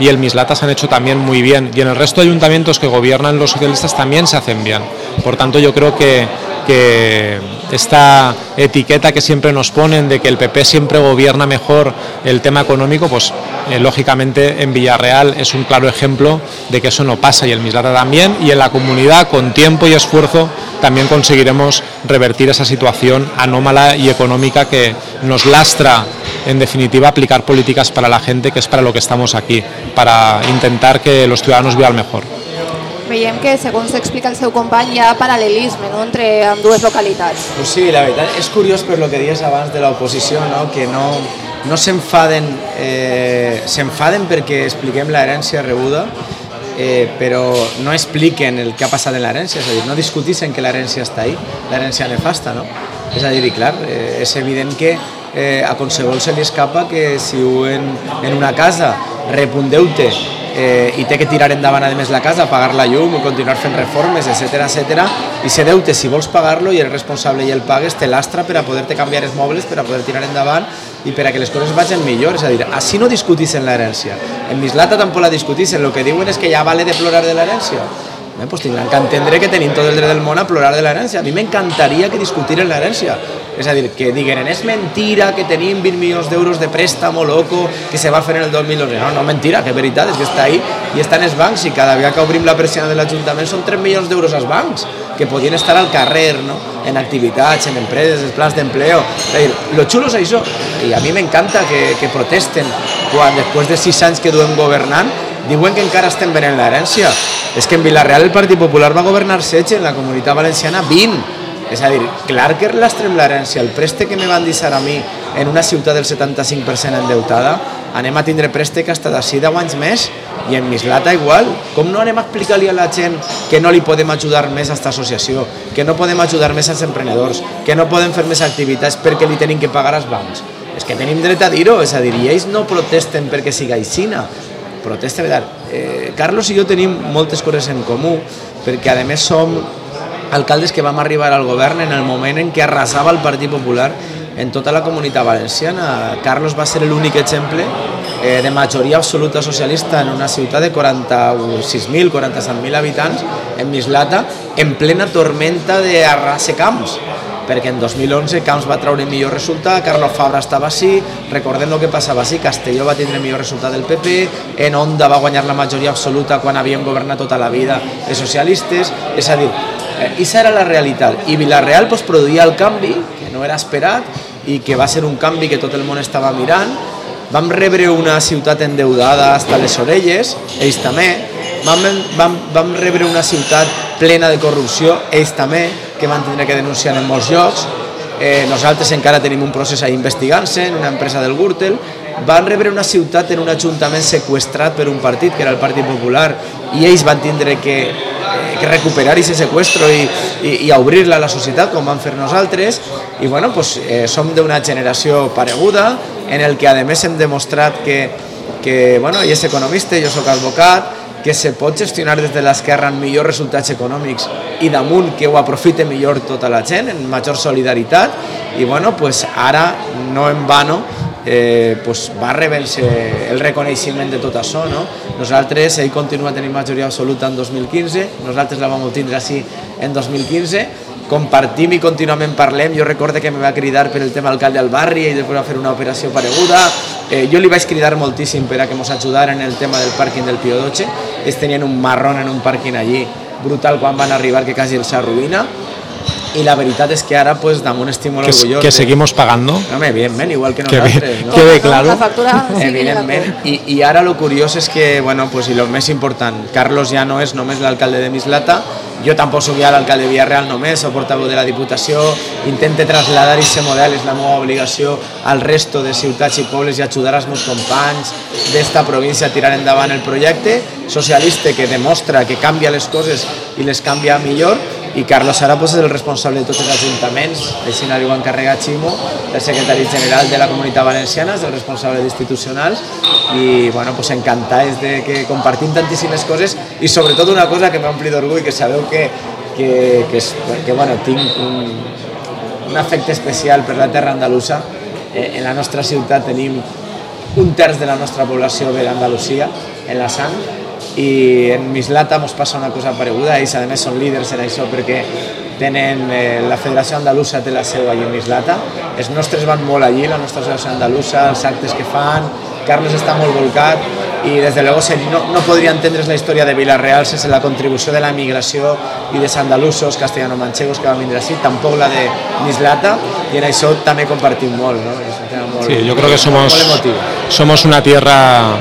y el Mislata se han hecho también muy bien, y en el resto de ayuntamientos que gobiernan los socialistas también se hacen bien. Por tanto, yo creo que esta etiqueta que siempre nos ponen de que el PP siempre gobierna mejor el tema económico, pues lógicamente en Villarreal es un claro ejemplo de que eso no pasa, y el Mislata también, y en la comunidad con tiempo y esfuerzo también conseguiremos revertir esa situación anómala y económica que nos lastra, en definitiva, aplicar políticas para la gente, que es para lo que estamos aquí, para intentar que los ciudadanos vivan mejor. Veiem que, segons explica el seu company, hi ha paral·lelisme, no?, entre ambdues localitats. Pues sí, la veritat, és curiós per lo que dius abans de l'oposició, no?, que no s'enfaden, s'enfaden perquè expliquem l'herència rebuda, però no expliquen el que ha passat en l'herència, és a dir, no discutixen que l'herència està ahí, l'herència nefasta, no? És a dir, i clar, és evident que a qualsevol se li escapa que si en una casa rep un deute i té que tirar endavant a més la casa, pagar la llum, continuar fent reformes, etcètera, etcètera, i se deute, si vols pagar-lo i eres responsable i el pagues, te lastra per a poder-te canviar els mobles, per a poder tirar endavant i per a que les coses vagin millor. És a dir, així no discutixen l'herència. En Mislata tampoc la discutixen, el que diuen és que ja vale de plorar de l'herència. Pues tindran que entendre que tenim tot el dret del món a plorar de l'herència. A mi m'encantaria que discutiren l'herència. És a dir, que digueren, és mentira que tenim 20 milions d'euros de préstamo loco que se va fer en el 2011. No, mentira, que veritat, és que està ahí i està en els bancs, i cada vegada que obrim la persiana de l'Ajuntament són 3 milions d'euros als bancs, que podien estar al carrer, no?, en activitats, en empreses, en plans d'empleo. És a dir, lo xulo és això, i a mi m'encanta que protesten quan després de 6 anys que duem governant diuen que encara estem venent l'herència. És que en Villarreal el Partit Popular va governar 16, en la Comunitat Valenciana 20. És a dir, clar que lastrem l'herència. El préstec que me van deixar a mi en una ciutat del 75% endeutada, anem a tindre préstec fins d'ací 10 anys més, i en Mislata igual. Com no anem a explicar-li a la gent que no li podem ajudar més a aquesta associació, que no podem ajudar més als emprenedors, que no podem fer més activitats perquè li tenim que pagar als bancs? És que tenim dret a dir-ho, és a dir, i ells no protesten perquè siga aixina. Protesta, Carlos i jo tenim moltes coses en comú, perquè a més som alcaldes que vam arribar al govern en el moment en què arrasava el Partit Popular en tota la Comunitat Valenciana. Carlos va ser l'únic exemple de majoria absoluta socialista en una ciutat de 46.000, 47.000 habitants, en Mislata, en plena tormenta d'arrase Camps, perquè en 2011 Camps va treure millor resultat, Carlos Fabra estava així, recordem el que passava així, Castelló va tindre millor resultat del PP, en Onda va guanyar la majoria absoluta quan havien governat tota la vida els socialistes. És a dir, aquesta era la realitat, i Villarreal pues, produïa el canvi, que no era esperat, i que va ser un canvi que tot el món estava mirant. Vam rebre una ciutat endeudada fins a les orelles, ells també, vam rebre una ciutat plena de corrupció, ells també, que van tindre que denunciar en molts llocs. Nosaltres encara tenim un procés ahí investigant-se en una empresa del Gürtel. Van rebre una ciutat en un ajuntament seqüestrat per un partit, que era el Partit Popular, i ells van tindre que recuperar aquest seqüestro i obrir-la a la societat, com van fer nosaltres. I bueno, pues, som d'una generació pareguda, en el que a més hem demostrat que bueno, ell és economista, jo soc advocat, que se pot gestionar des de l'esquerra amb millors resultats econòmics i damunt que ho aprofite millor tota la gent, en major solidaritat, i bueno, pues ara no en vano pues va rebre-se el reconeixement de tot això, no? Nosaltres, ell continua tenint majoria absoluta en 2015, nosaltres la vam obtindre així en 2015, compartim i contínuament parlem. Jo recordo que me va cridar per el tema alcalde al barri i després va fer una operació pareguda. Jo li vaig cridar moltíssim per a que ens ajudaren en el tema del pàrquing del Pío XII. Ells tenien un marrón en un pàrquing allí brutal quan van arribar, que quasi els arruïna. Y la veritat és que ara, pues, damunt estic molt orgullós. Que seguimos pagando. Home, evidentment, igual que nosaltres. Que ve claro. La factura, sí, evidentment. I ara lo curiós és que, bueno, pues, i lo més important, Carlos ja no és només l'alcalde de Mislata, jo tampoc soc ja l'alcalde de Villarreal només, soc portaveu de la Diputació, intente traslladar aquest model, és la meva obligació al resto de ciutats i pobles i ajudar els meus companys d'esta província a tirar endavant el projecte socialista que demostra que canvia les coses i les canvia millor. I Carlos ara pues, és el responsable de tots els ajuntaments, així li ho ha encarregat Ximo, el secretari general de la Comunitat Valenciana, és el responsable d'institucionals, i bueno, pues, encantats de que compartim tantíssimes coses, i sobretot una cosa que m'ompli d'orgull, que sabeu que bueno, tinc un afecte especial per la terra andalusa. En la nostra ciutat tenim un terç de la nostra població ve d'Andalusia en la sang, i en Mislata ens passa una cosa pareguda. Ells a més són líders en això perquè tenen la Federació Andalusa té la seu allí en Mislata, els nostres van molt allí, la nostra associació andalusa, els actes que fan, Carles està molt volcat i des de luego no podria entendre's la història de Vila-real sense la contribució de la migració i dels andalusos, castellano-manchegos que van vindre així, tampoc la de Mislata, i en això també compartim molt, ¿no? És un tema molt, sí, yo creo que molt emotiu. somos una tierra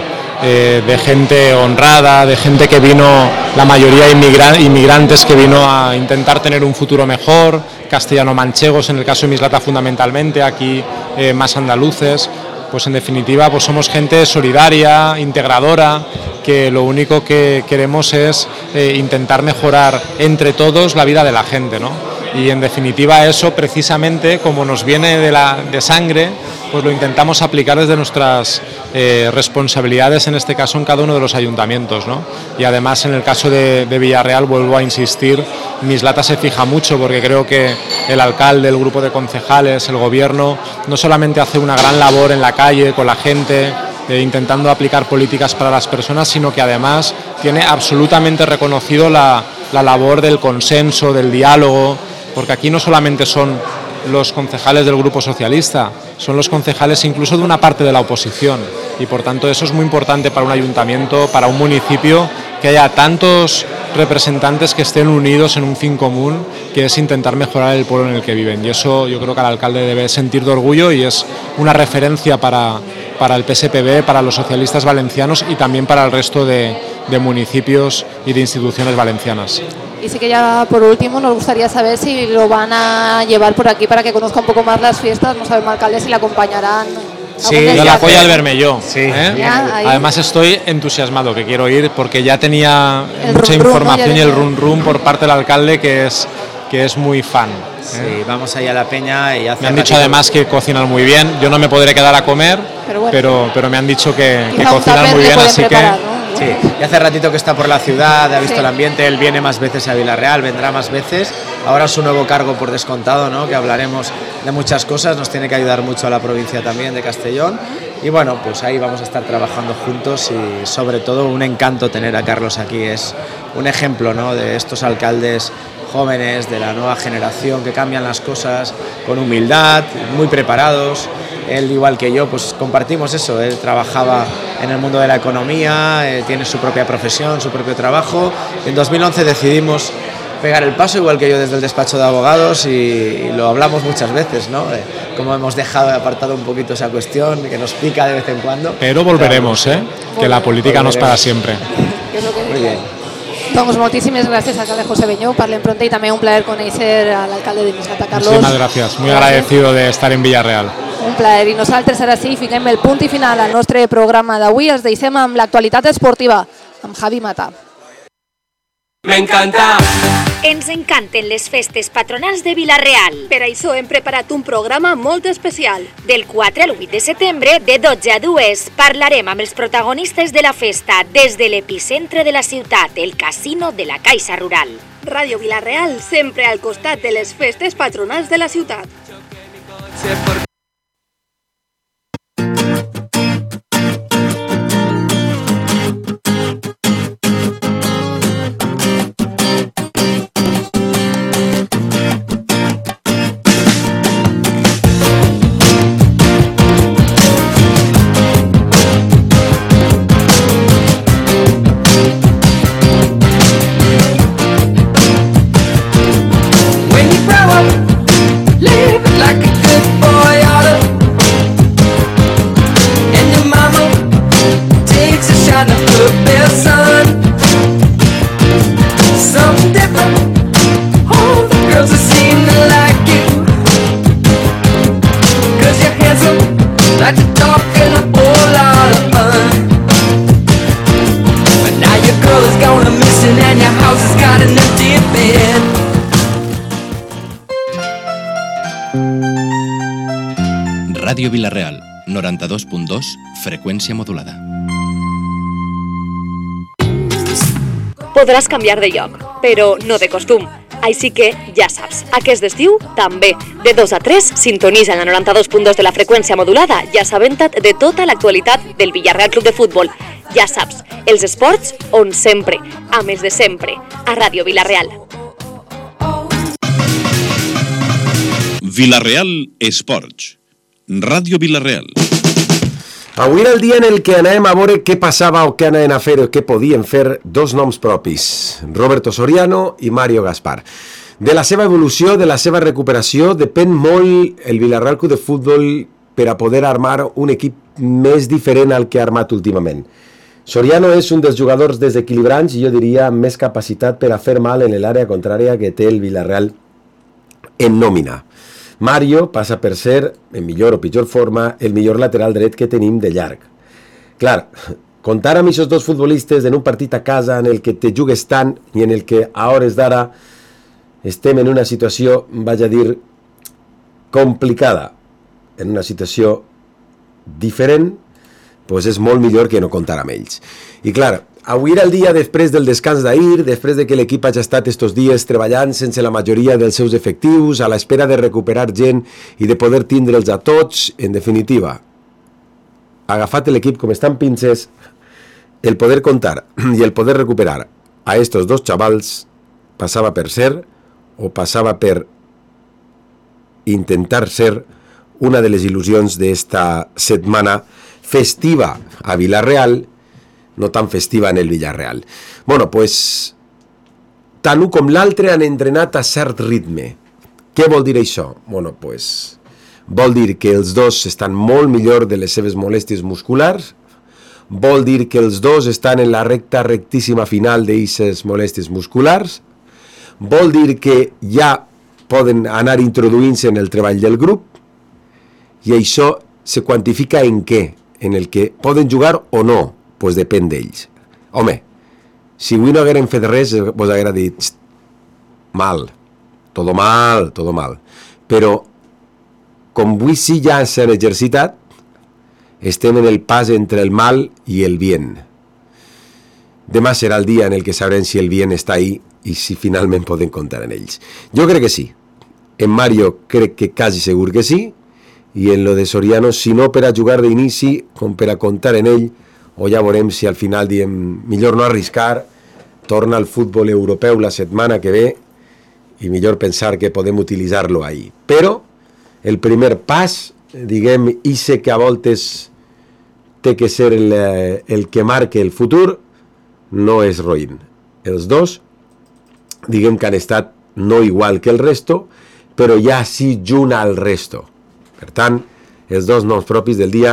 de gente honrada, de gente que vino, la mayoría inmigrantes que vino a intentar tener un futuro mejor, castellano-manchegos en el caso de Mislata fundamentalmente, aquí más andaluces. Pues en definitiva pues somos gente solidaria, integradora, que lo único que queremos es intentar mejorar entre todos la vida de la gente, ¿no? Y en definitiva eso precisamente como nos viene de sangre, pues lo intentamos aplicar desde nuestras responsabilidades, en este caso en cada uno de los ayuntamientos, ¿no? Y además en el caso de Villarreal, vuelvo a insistir, Mislata se fija mucho porque creo que el alcalde, el grupo de concejales, el gobierno, no solamente hace una gran labor en la calle con la gente, intentando aplicar políticas para las personas, sino que además tiene absolutamente reconocido la labor del consenso, del diálogo, porque aquí no solamente son los concejales del Grupo Socialista, son los concejales incluso de una parte de la oposición, y por tanto eso es muy importante para un ayuntamiento, para un municipio, que haya tantos representantes que estén unidos en un fin común, que es intentar mejorar el pueblo en el que viven, y eso yo creo que el alcalde debe sentir de orgullo y es una referencia para el PSPB, para los socialistas valencianos y también para el resto de municipios y de instituciones valencianas. Y sí que ya por último nos gustaría saber si lo van a llevar por aquí para que conozca un poco más las fiestas, no sabemos, alcalde, si le acompañarán. Sí, yo la apoyo al Bermelló. Sí. Además estoy entusiasmado, que quiero ir porque ya tenía mucha rum-rum, información ¿no? y el rum por parte del alcalde que es muy fan. Sí, vamos allá a la peña y hace me han dicho además que cocinan muy bien. Yo no me podré quedar a comer, pero me han dicho que quizá cocinan muy bien, así preparar, que... ¿no? Sí, y hace ratito que está por la ciudad, ha visto Sí. el ambiente, él viene más veces a Vila-real, vendrá más veces. Ahora su nuevo cargo por descontado, ¿no? Que hablaremos de muchas cosas, nos tiene que ayudar mucho a la provincia también de Castellón. Y bueno, pues ahí vamos a estar trabajando juntos y sobre todo un encanto tener a Carlos aquí. Es un ejemplo, ¿no? De estos alcaldes jóvenes, de la nueva generación que cambian las cosas con humildad, muy preparados. Él, igual que yo, pues compartimos eso. Él trabajaba en el mundo de la economía, tiene su propia profesión, su propio trabajo. En 2011 decidimos pegar el paso, igual que yo, desde el despacho de abogados, y lo hablamos muchas veces, ¿no? Cómo hemos dejado apartado un poquito esa cuestión, que nos pica de vez en cuando. Pero volveremos, que la política no es para siempre. Muy bien. Doncs moltíssimes gràcies, alcalde José Beñó, parlem pronto, y también un placer conocer al alcalde de Mislata, Carlos. Muchísimas gracias, muy agradecido de estar en Villarreal. Un plaer, i nosaltres ara sí fiquem el punt i final al nostre programa d'avui. Els deixem amb l'actualitat esportiva, amb Javi Mata. M'encanta! Ens encanten les festes patronals de Vila-real. Per això hem preparat un programa molt especial. Del 4 al 8 de setembre, de 12 a 2, parlarem amb els protagonistes de la festa des de l'epicentre de la ciutat, el Casino de la Caixa Rural. Ràdio Vila-real, sempre al costat de les festes patronals de la ciutat. Ràdio Vila-real, 92.2, freqüència modulada. Podràs canviar de lloc, però no de costum. Així que, ja saps, aquest estiu també. De 2 a 3, sintonitza en la 92.2 de la freqüència modulada i assabenta't de tota l'actualitat del Villarreal Club de Futbol. Ja saps, els esports on sempre, a més de sempre, a Ràdio Vilareal. Vilareal Esports. Ràdio Vilareal. Avui era el dia en el que anàvem a veure què passava o què anaven a fer o què podien fer dos noms propis, Roberto Soriano i Mario Gaspar. De la seva evolució, de la seva recuperació, depèn molt el Villarreal Club de Futbol per a poder armar un equip més diferent al que ha armat últimament. Soriano és un dels jugadors desequilibrants i jo diria amb més capacitat per a fer mal en l'àrea contrària que té el Villarreal en nòmina. Mario passa per ser, en millor o pitjor forma, el millor lateral dret que tenim de llarg. Clar, comptar amb aquests dos futbolistes en un partit a casa en el que te jugues tant i en el que a hores d'ara estem en una situació, vaig a dir, complicada, en una situació diferent, doncs és molt millor que no comptar amb ells. I clar, avui era el dia després del descans d'ahir, després de que l'equip hagi estat estos dies treballant sense la majoria dels seus efectius, a l'espera de recuperar gent i de poder tindre'ls a tots, en definitiva. Agafat l'equip com estan pinces, el poder comptar i el poder recuperar a estos dos xavals passava per ser, o passava per intentar ser, una de les il·lusions d'esta setmana festiva a Vilareal, no tan festiva en el Villarreal. Bueno, pues, tant un com l'altre han entrenat a cert ritme. Què vol dir això? Bueno, pues, vol dir que els dos estan molt millor de les seves molèsties musculars, vol dir que els dos estan en la rectíssima final d'aquestes molèsties musculars, vol dir que ja poden anar introduint-se en el treball del grup, i això se quantifica en què? En el que poden jugar o no? Pues depèn d'ells. Home, si avui no hagueren fet res, vos haguera dit mal, todo mal. Però, com avui sí ja s'han exercitat, estem en el pas entre el mal i el bien. Demà serà el dia en el que sabrem si el bien està ahí i si finalment poden comptar en ells. Jo crec que sí. En Mario crec que quasi segur que sí, i en lo de Soriano, si no per a jugar d'inici, com per a comptar en ell, o ja veurem si al final diem millor no arriscar, torna al futbol europeu la setmana que ve i millor pensar que podem utilitzar-lo ahí. Però el primer pas, diguem, i sé que a voltes té que ser el que marque el futur, no és roïn. Els dos, diguem que han estat no igual que el resto, però ja sí junt al resto. Per tant, els dos noms propis del dia,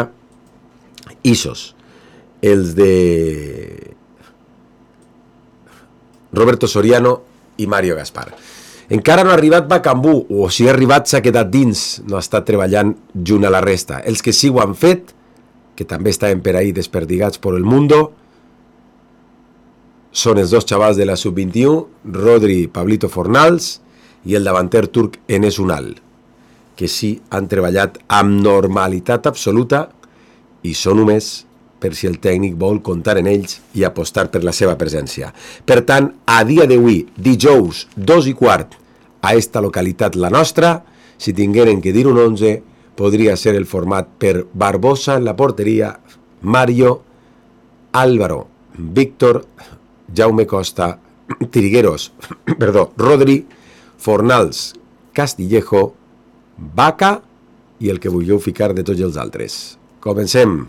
Isos. Els de Roberto Soriano i Mario Gaspar. Encara no ha arribat Bacambú, o si ha arribat s'ha quedat dins, no ha estat treballant junt a la resta. Els que sí ho han fet, que també estaven per ahí desperdigats per el mundo, són els dos xavals de la sub-21, Rodri Pablito Fornals i el davanter turc Enes Unal, que sí han treballat amb normalitat absoluta i són només per si el tècnic vol comptar en ells i apostar per la seva presència. Per tant, a dia d'avui, dijous, 2:15, a esta localitat la nostra, si tingueren que dir un 11, podria ser el format per Barbosa en la porteria, Mario, Álvaro, Víctor, Jaume Costa, Trigueros, Rodri, Fornals, Castillejo, Vaca i el que vulgueu ficar de tots els altres. Comencem.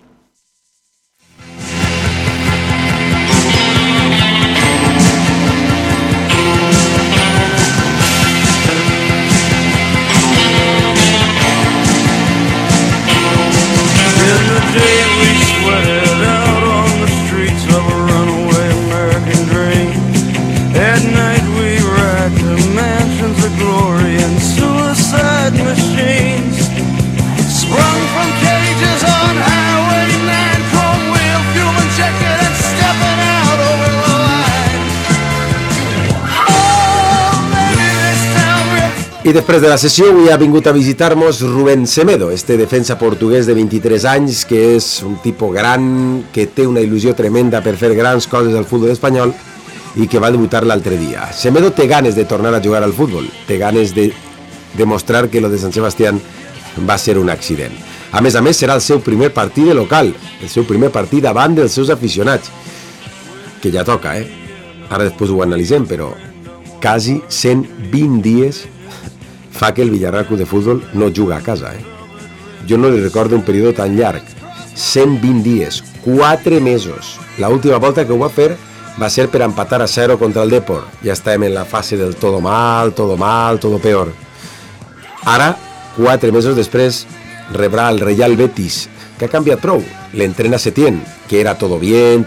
I després de la sessió avui ha vingut a visitar-nos Rubén Semedo, este defensa portuguès de 23 anys, que és un tipus gran, que té una il·lusió tremenda per fer grans coses al futbol espanyol i que va debutar l'altre dia. Semedo té ganes de tornar a jugar al futbol, té ganes de demostrar que lo de Sant Sebastián va ser un accident. A més, serà el seu primer partit de local, el seu primer partit davant dels seus aficionats, que ja toca, Ara després ho analitzem, però quasi 120 dies fa que el Villarreal Club de Futbol no juga a casa, Jo no li recordo un període tan llarg. 120 dies, 4 mesos. L'última volta que ho va fer va ser per empatar a 0 contra el Depor. Ja estàvem en la fase del todo mal, todo peor. Ara, 4 mesos després, rebrà el Real Betis, que ha canviat prou. L'entrena Setién, que era todo bien,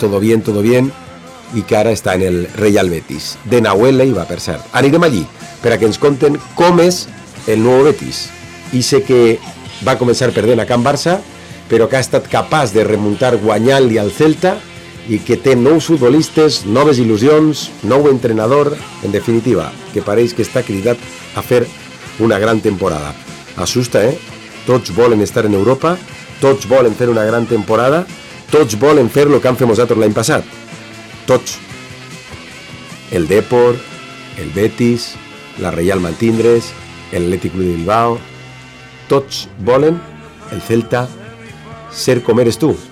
i que ara està en el Real Betis. De Nahuel Leiva, per cert. Anirem allí, per a que ens conten com és el nou Betis. I sé que va començar perdent a Can Barça, però que ha estat capaç de remuntar guanyant-li al Celta i que té nous futbolistes, noves il·lusions, nou entrenador, en definitiva, que pareix que està cridat a fer una gran temporada. Assusta, Tots volen estar en Europa, tots volen fer una gran temporada, tots volen fer el que han fet nosaltres l'any passat. Tots. El Depor, el Betis, la Reial mantindre's, el Atlètic Club de Bilbao, tots volen el Celta ser com eres tu.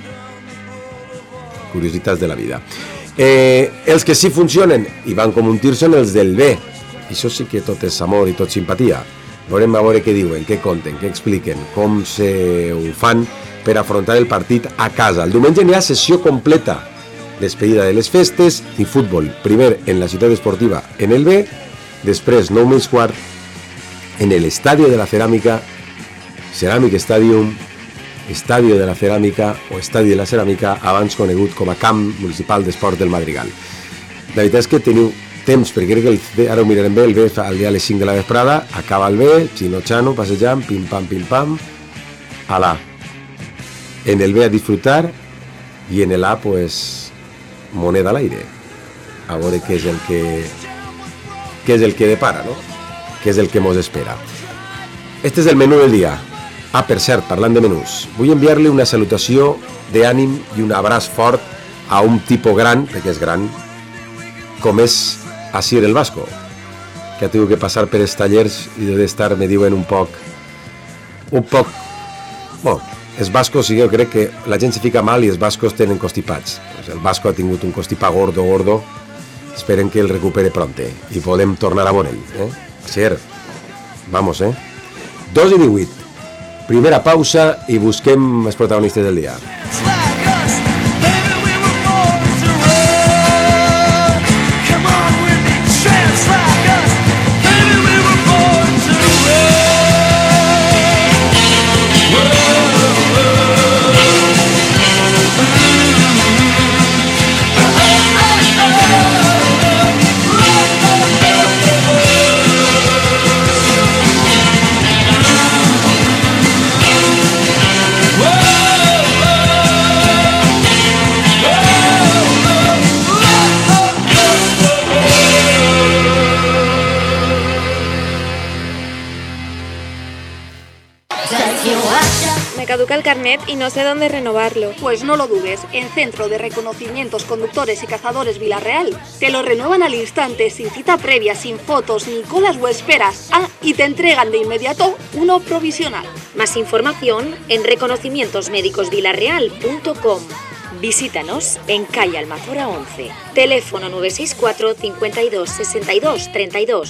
Curiositats de la vida. Els que sí funcionen i van com un tir són els del B. Això sí que tot és amor i tot simpatia. Veurem a veure què diuen, què conten, què expliquen, com se ho fan per afrontar el partit a casa. El diumenge n'hi ha sessió completa. Despedida de les festes i futbol. Primer en la ciutat esportiva en el B, després 9:15 en l'Estadio de la Ceràmica, Ceramic Stadium, Estadio de la Ceràmica o Estadi de la Ceràmica, abans conegut com a Camp Municipal d'Esport del Madrigal. La veritat és que teniu temps, perquè crec que ara ho mirarem bé, el B fa el dia a les 5 de la vesprada, acaba el B, Chino-Chano, passejant, pim-pam, alà. En el B a disfrutar i en el A, pues, moneda al aire. A veure què és el que depara, no? Què és el que mos espera. Este és el menú del dia. Ah, per cert, parlant de menús, vull enviar-li una salutació d'ànim i un abraç fort a un tipus gran, perquè és gran, com és Asier el Vasco, que ha tingut que passar per els tallers i deu d'estar, me diuen, un poc... Bueno, els bascos, sí, jo crec que la gent se fica mal i els bascos tenen constipats. El Vasco ha tingut un constipat gordo, esperen que el recupere pronte i podem tornar a veure-l. Asier, vamos, 2:18. Primera pausa i busquem els protagonistes del dia. Caduca el carnet y no sé dónde renovarlo. Pues no lo dudes, en Centro de Reconocimientos Conductores y Cazadores Villarreal te lo renuevan al instante, sin cita previa, sin fotos, ni colas o esperas. Y te entregan de inmediato uno provisional. Más información en reconocimientosmédicosvillarreal.com. Visítanos en calle Almazora 11. Teléfono 964 52 62 32.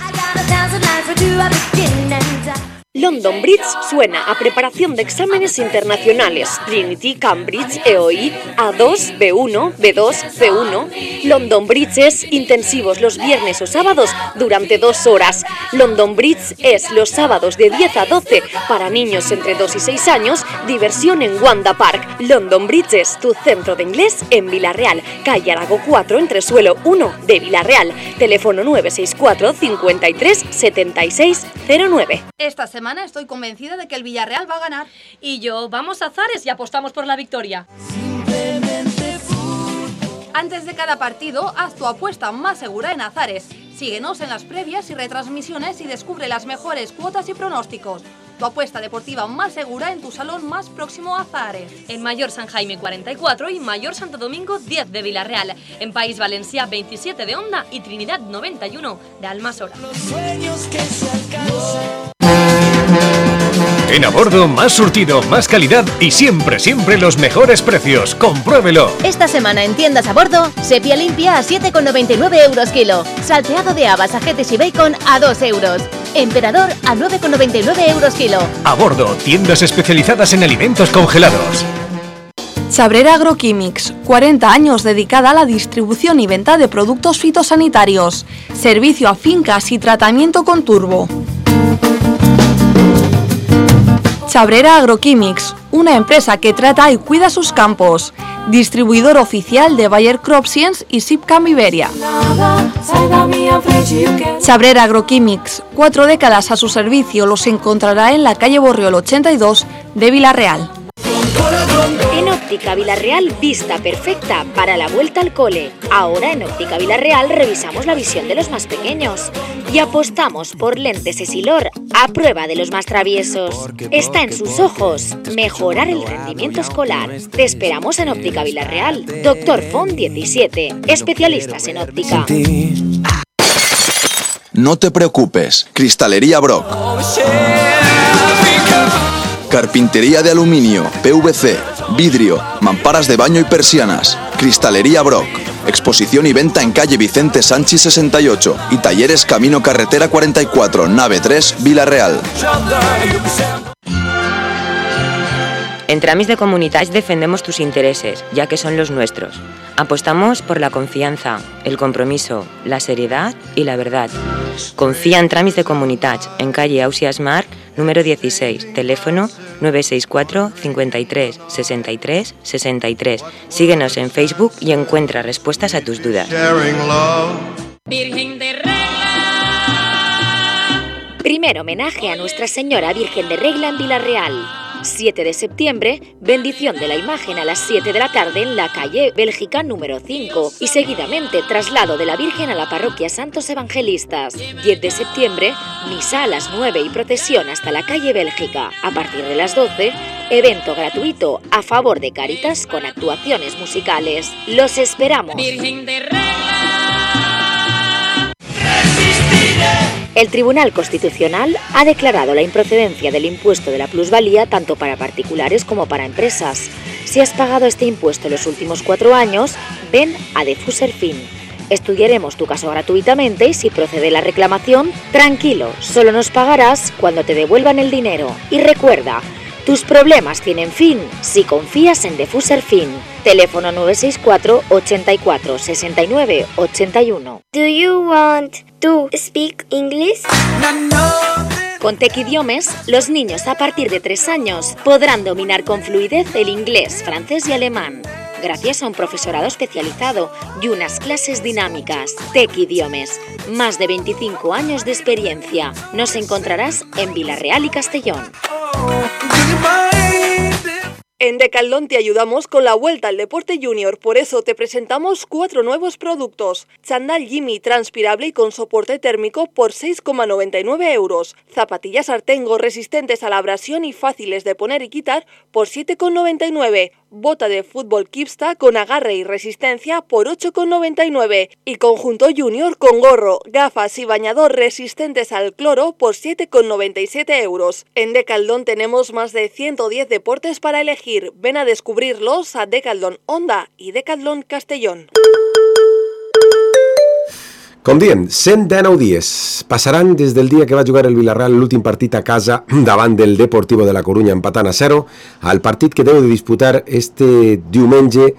London Bridge suena a preparación de exámenes internacionales. Trinity, Cambridge, EOI, A2, B1, B2, C1. London Bridge es intensivos los viernes o sábados durante 2 horas. London Bridge es los sábados de 10 a 12 para niños entre 2 y 6 años. Diversión en Wanda Park. London Bridge es tu centro de inglés en Villarreal. Calle Arago 4, entresuelo 1 de Villarreal. Teléfono 964 53 76 09. Esta semana estoy convencida de que el Villarreal va a ganar. Y yo, vamos a Zares y apostamos por la victoria. Antes de cada partido, haz tu apuesta más segura en Azares. Síguenos en las previas y retransmisiones y descubre las mejores cuotas y pronósticos. tu apuesta deportiva más segura en tu salón más próximo a Zahares. En Mayor San Jaime 44 y Mayor Santo Domingo 10 de Villarreal. En País Valencià 27 de Onda y Trinidad 91 de Almasora. En Abordo, más surtido, más calidad y siempre, siempre los mejores precios. ¡Compruébelo! Esta semana en tiendas Abordo, sepia limpia a 7,99 euros kilo. Salteado de habas, ajetes y bacon a 2 euros. Emperador a 9,99 euros kilo. Abordo, tiendas especializadas en alimentos congelados. Chabrera Agroquímics, 40 años dedicada a la distribución y venta de productos fitosanitarios. Servicio a fincas y tratamiento con turbo. Chabrera Agroquímics, una empresa que trata y cuida sus campos. Distribuidor oficial de Bayer Crop Science y Sipcam Iberia. Chabrera Agroquímics, 4 décadas a su servicio, los encontrará en la calle Borriol 82 de Villarreal. En Óptica Villarreal, vista perfecta para la vuelta al cole. Ahora en Óptica Villarreal revisamos la visión de los más pequeños y apostamos por lentes Essilor a prueba de los más traviesos. Está en sus ojos mejorar el rendimiento escolar. Te esperamos en Óptica Villarreal. Doctor Font 17, especialistas en óptica. No te preocupes, Cristalería Brock. Carpintería de aluminio, PVC, vidrio, mamparas de baño y persianas. Cristalería Brock. Exposición y venta en calle Vicente Sánchez 68 y talleres Camino Carretera 44, nave 3, Villarreal. En Tràmits de Comunitats defendemos tus intereses, ya que son los nuestros. Apostamos por la confianza, el compromiso, la seriedad y la verdad. Confía en Tràmits de Comunitats, en calle Ausias Marc, número 16, teléfono 964 53 63 63. Síguenos en Facebook y encuentra respuestas a tus dudas. Virgen de Regla. Primer homenaje a Nuestra Señora Virgen de Regla en Villarreal. 7 de septiembre, bendición de la imagen a las 7 de la tarde en la calle Bélgica número 5 y seguidamente traslado de la Virgen a la parroquia Santos Evangelistas. 10 de septiembre, misa a las 9 y procesión hasta la calle Bélgica. A partir de las 12, evento gratuito a favor de Cáritas con actuaciones musicales. ¡Los esperamos! Virgen de Regla. El Tribunal Constitucional ha declarado la improcedencia del impuesto de la plusvalía tanto para particulares como para empresas. Si has pagado este impuesto en los últimos 4 años, ven a Defuserfin. Estudiaremos tu caso gratuitamente y si procede la reclamación, tranquilo, solo nos pagarás cuando te devuelvan el dinero. Y recuerda, tus problemas tienen fin si confías en Defuserfin. Teléfono 964 84 69 81. Do you want to speak English? Con Tec Idiomes, los niños a partir de 3 años podrán dominar con fluidez el inglés, francés y alemán, gracias a un profesorado especializado y unas clases dinámicas. Tec Idiomes, más de 25 años de experiencia. Nos encontrarás en Villarreal y Castellón. En Decathlon te ayudamos con la vuelta al deporte junior, por eso te presentamos 4 nuevos productos. Chándal Jimmy transpirable y con soporte térmico por 6,99 euros. Zapatillas Artengo resistentes a la abrasión y fáciles de poner y quitar por 7,99. Bota de fútbol Kipsta con agarre y resistencia por 8,99. Y conjunto junior con gorro, gafas y bañador resistentes al cloro por 7,97 euros. En Decathlon tenemos más de 110 deportes para elegir. Ven a descubrirlos a Decathlon Onda y Decathlon Castellón. Com diem, 119 dies passaran des del dia que va jugar el Villarreal l'últim partit a casa davant del Deportivo de la Coruña empatant a 0 al partit que deu de disputar este diumenge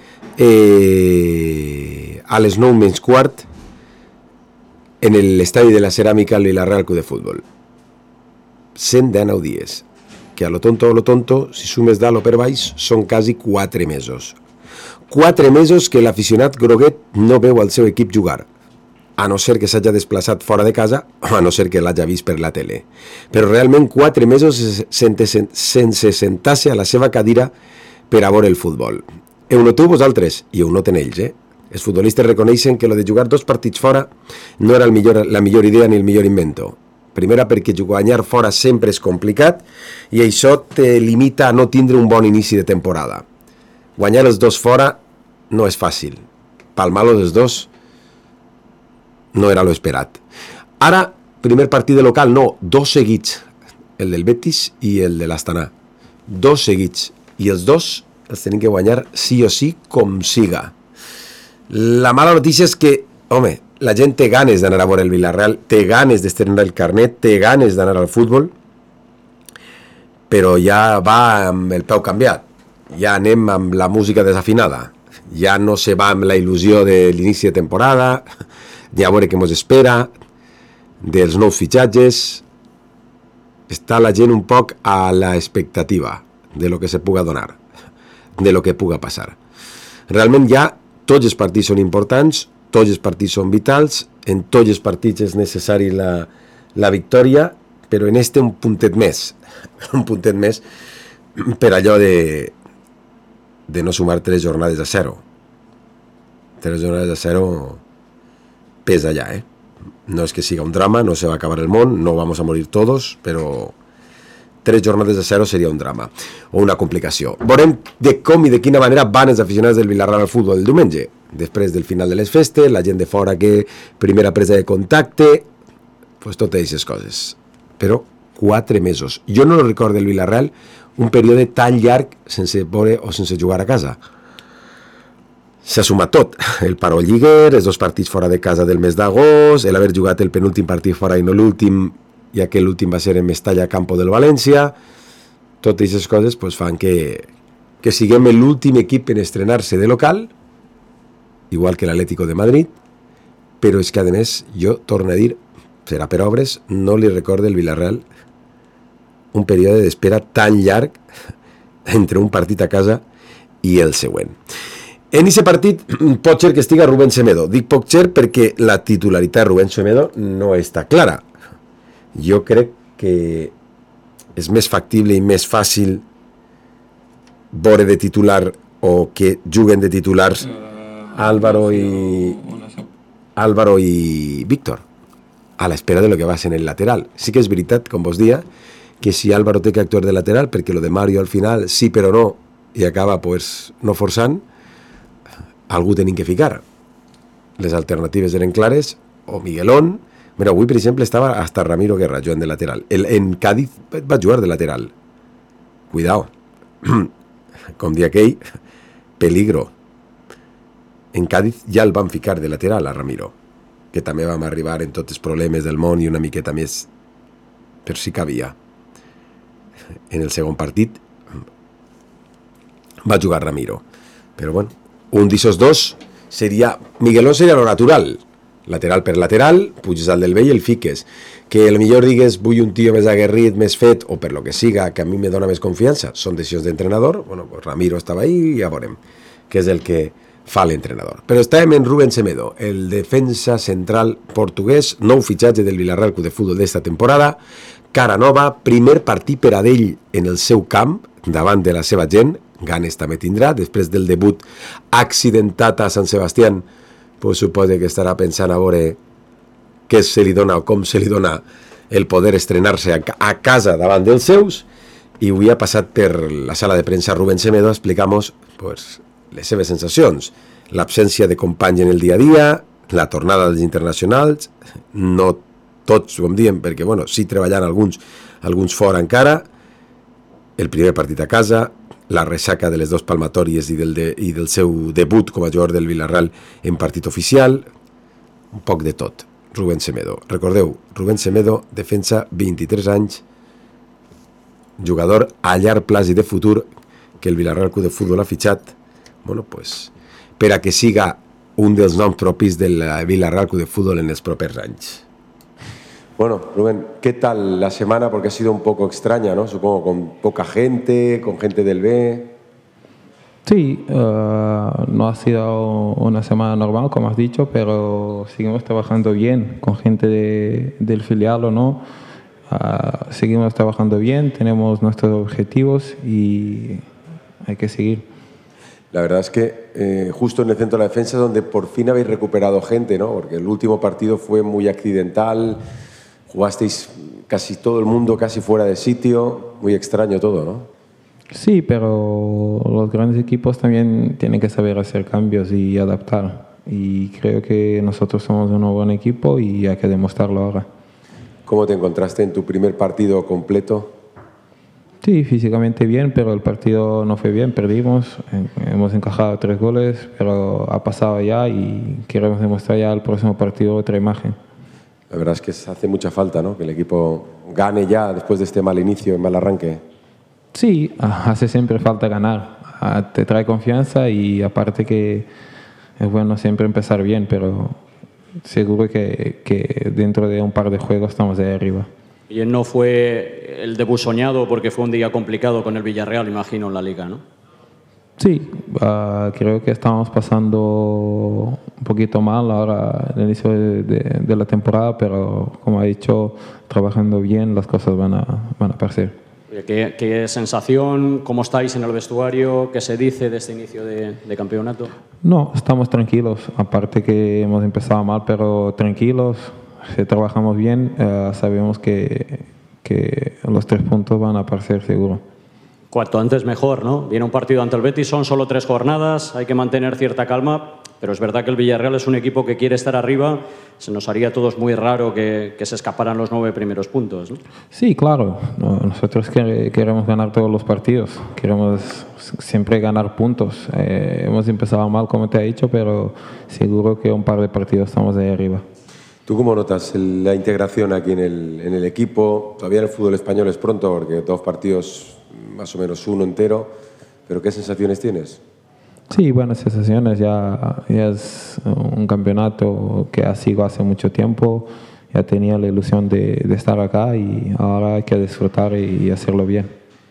a les 9:15 en l'estadi de la Ceràmica al Villarreal Club de Futbol. 119 dies, que a lo tonto, si sumes dalt o per baix, són quasi 4 mesos. 4 mesos que l'aficionat groguet no veu el seu equip jugar, a no ser que s'hagi desplaçat fora de casa o a no ser que l'hagi vist per la tele. Però realment 4 mesos sense sentar-se a la seva cadira per a veure el futbol. Ho noteu vosaltres i ho noten ells, Els futbolistes reconeixen que lo de jugar 2 partits fora no era la millor idea ni el millor invento. Primera, perquè guanyar fora sempre és complicat i això te limita a no tindre un bon inici de temporada. Guanyar els dos fora no és fàcil. Palmar-los els dos no era lo esperat. Ara, primer partit de local, no, 2 seguits. El del Betis i el de l'Astana. 2 seguits. I els dos els tenim que guanyar sí o sí, com siga. La mala notícia és que, home, la gent té ganes d'anar a veure el Villarreal, té ganes d'estrenar el carnet, té ganes d'anar al futbol, però ja va amb el peu canviat. Ja anem amb la música desafinada. Ja no se va amb la il·lusió de l'inici de temporada, ja a veure què ens espera, dels nous fitxatges. Està la gent un poc a l'expectativa de lo que se puga donar, de lo que puga passar. Realment ja tots els partits són importants, tots els partits són vitals, en tots els partits és necessari la victòria, però en este un puntet més per allò de no sumar 3 jornades a 0. 3 jornades a 0 pesa ja, No és que siga un drama, no se va a acabar el món, no vamos a morir todos, però 3 jornades a 0 seria un drama o una complicació. Veurem de com i de quina manera van els aficionats del Villarreal al futbol el diumenge. Després del final de les festes, la gent de fora que primera presa de contacte, pues totes aquestes coses. Però 4 mesos. Jo no recordo del Villarreal un període tan llarg sense veure o sense jugar a casa. S'ha sumat tot, el paro lliguer, els 2 partits fora de casa del mes d'agost, l'haver jugat el penúltim partit fora i no l'últim, ja que l'últim va ser en Mestalla Campo del València. Totes aquestes coses pues, fan que siguem l'últim equip en estrenar-se de local, igual que l'Atlético de Madrid, però és que a més, jo torno a dir, serà per obres, no li recordo el Villarreal un període d'espera tan llarg entre un partit a casa i el següent. En aquest partit pot ser que estiga Rubén Semedo. Dic pot ser perquè la titularitat de Rubén Semedo no està clara. Jo crec que és més factible i més fàcil veure de titular o que juguen de titulars Álvaro i Víctor a l'espera de lo que va ser en el lateral. Sí que és veritat, com vos dia, que si Álvaro té que actuar de lateral, perquè lo de Mario al final sí però no, i acaba pues, no forçant, algú tenim que ficar. Les alternatives eren clares, o Miguelón. Mira, avui, per exemple, estava hasta Ramiro Guerra jugant de lateral. En Cádiz va jugar de lateral. Cuidao. Com dia aquell, peligro. En Cádiz ja el van ficar de lateral a Ramiro, que també vam arribar en tots els problemes del món i una miqueta més per si cabia. En el segon partit va jugar Ramiro. Però bueno, un d'aquests dos seria... Miguelón seria lo natural. Lateral per lateral, puges al del vell i el fiques. Que el millor digues vull un tio més aguerrit, més fet, o per lo que siga, que a mi me dona més confiança, són decisions d'entrenador. Bueno, pues Ramiro estava ahí i ja veurem què és el que fa l'entrenador. Però estàvem en Rubén Semedo, el defensa central portuguès, nou fitxatge del Villarreal Club de Futbol d'esta temporada, cara nova, primer partit per a d'ell en el seu camp, davant de la seva gent, ganes també tindrà, després del debut accidentat a Sant Sebastián, pues suposa que estarà pensant a veure què se li dona o com se li dona el poder estrenar-se a casa davant dels seus, i avui ha passat per la sala de premsa Rubén Semedo a explicar-nos pues, les seves sensacions, l'absència de companys en el dia a dia, la tornada dels internacionals, no tots ho em diem, perquè bueno, sí treballant alguns fora encara, el primer partit a casa, la ressaca de les 2 palmatòries i del seu debut com a jugador del Villarreal en partit oficial, un poc de tot. Rubén Semedo. Recordeu, Rubén Semedo, defensa, 23 anys, jugador a llarg plaç i de futur que el Villarreal Club de Futbol ha fitxat, bueno, pues, per a que siga un dels noms propis del Villarreal Club de Futbol en els propers anys. Bueno, Rubén, ¿qué tal la semana? Porque ha sido un poco extraña, ¿no? Supongo, con poca gente, con gente del B. Sí, no ha sido una semana normal, como has dicho, pero seguimos trabajando bien con gente del filial o no. Seguimos trabajando bien, tenemos nuestros objetivos y hay que seguir. La verdad es que justo en el centro de la defensa es donde por fin habéis recuperado gente, ¿no? Porque el último partido fue muy accidental. Jugasteis casi todo el mundo, casi fuera de sitio, muy extraño todo, ¿no? Sí, pero los grandes equipos también tienen que saber hacer cambios y adaptar. Y creo que nosotros somos un buen equipo y hay que demostrarlo ahora. ¿Cómo te encontraste en tu primer partido completo? Sí, físicamente bien, pero el partido no fue bien, perdimos, hemos encajado 3 goles, pero ha pasado ya y queremos demostrar ya el próximo partido otra imagen. La verdad es que hace mucha falta, ¿no?, que el equipo gane ya después de este mal inicio, mal arranque. Sí, hace siempre falta ganar, te trae confianza y aparte que es bueno siempre empezar bien, pero seguro que dentro de un par de juegos estamos ahí arriba. Y no fue el debut soñado porque fue un día complicado con el Villarreal, imagino, en la Liga, ¿no? Sí, creo que estamos pasando un poquito mal ahora al inicio de la temporada, pero como ha dicho, trabajando bien las cosas van a aparecer. ¿Qué sensación? ¿Cómo estáis en el vestuario? ¿Qué se dice de este inicio de campeonato? No, estamos tranquilos, aparte que hemos empezado mal, pero tranquilos, si trabajamos bien, sabemos que los 3 puntos van a aparecer seguro. Cuanto antes mejor, ¿no? Viene un partido ante el Betis, son solo 3 jornadas, hay que mantener cierta calma, pero es verdad que el Villarreal es un equipo que quiere estar arriba, se nos haría a todos muy raro que se escaparan los 9 primeros puntos, ¿no? Sí, claro, nosotros queremos ganar todos los partidos, queremos siempre ganar puntos. Hemos empezado mal, como te he dicho, pero seguro que un par de partidos estamos ahí arriba. ¿Tú cómo notas la integración aquí en el equipo? Todavía en el fútbol español es pronto, porque 2 partidos, más o menos uno entero, pero ¿qué sensaciones tienes? Sí, buenas sensaciones, ya es un campeonato que ha sido hace mucho tiempo, ya tenía la ilusión de estar acá y ahora hay que disfrutar y hacerlo bien.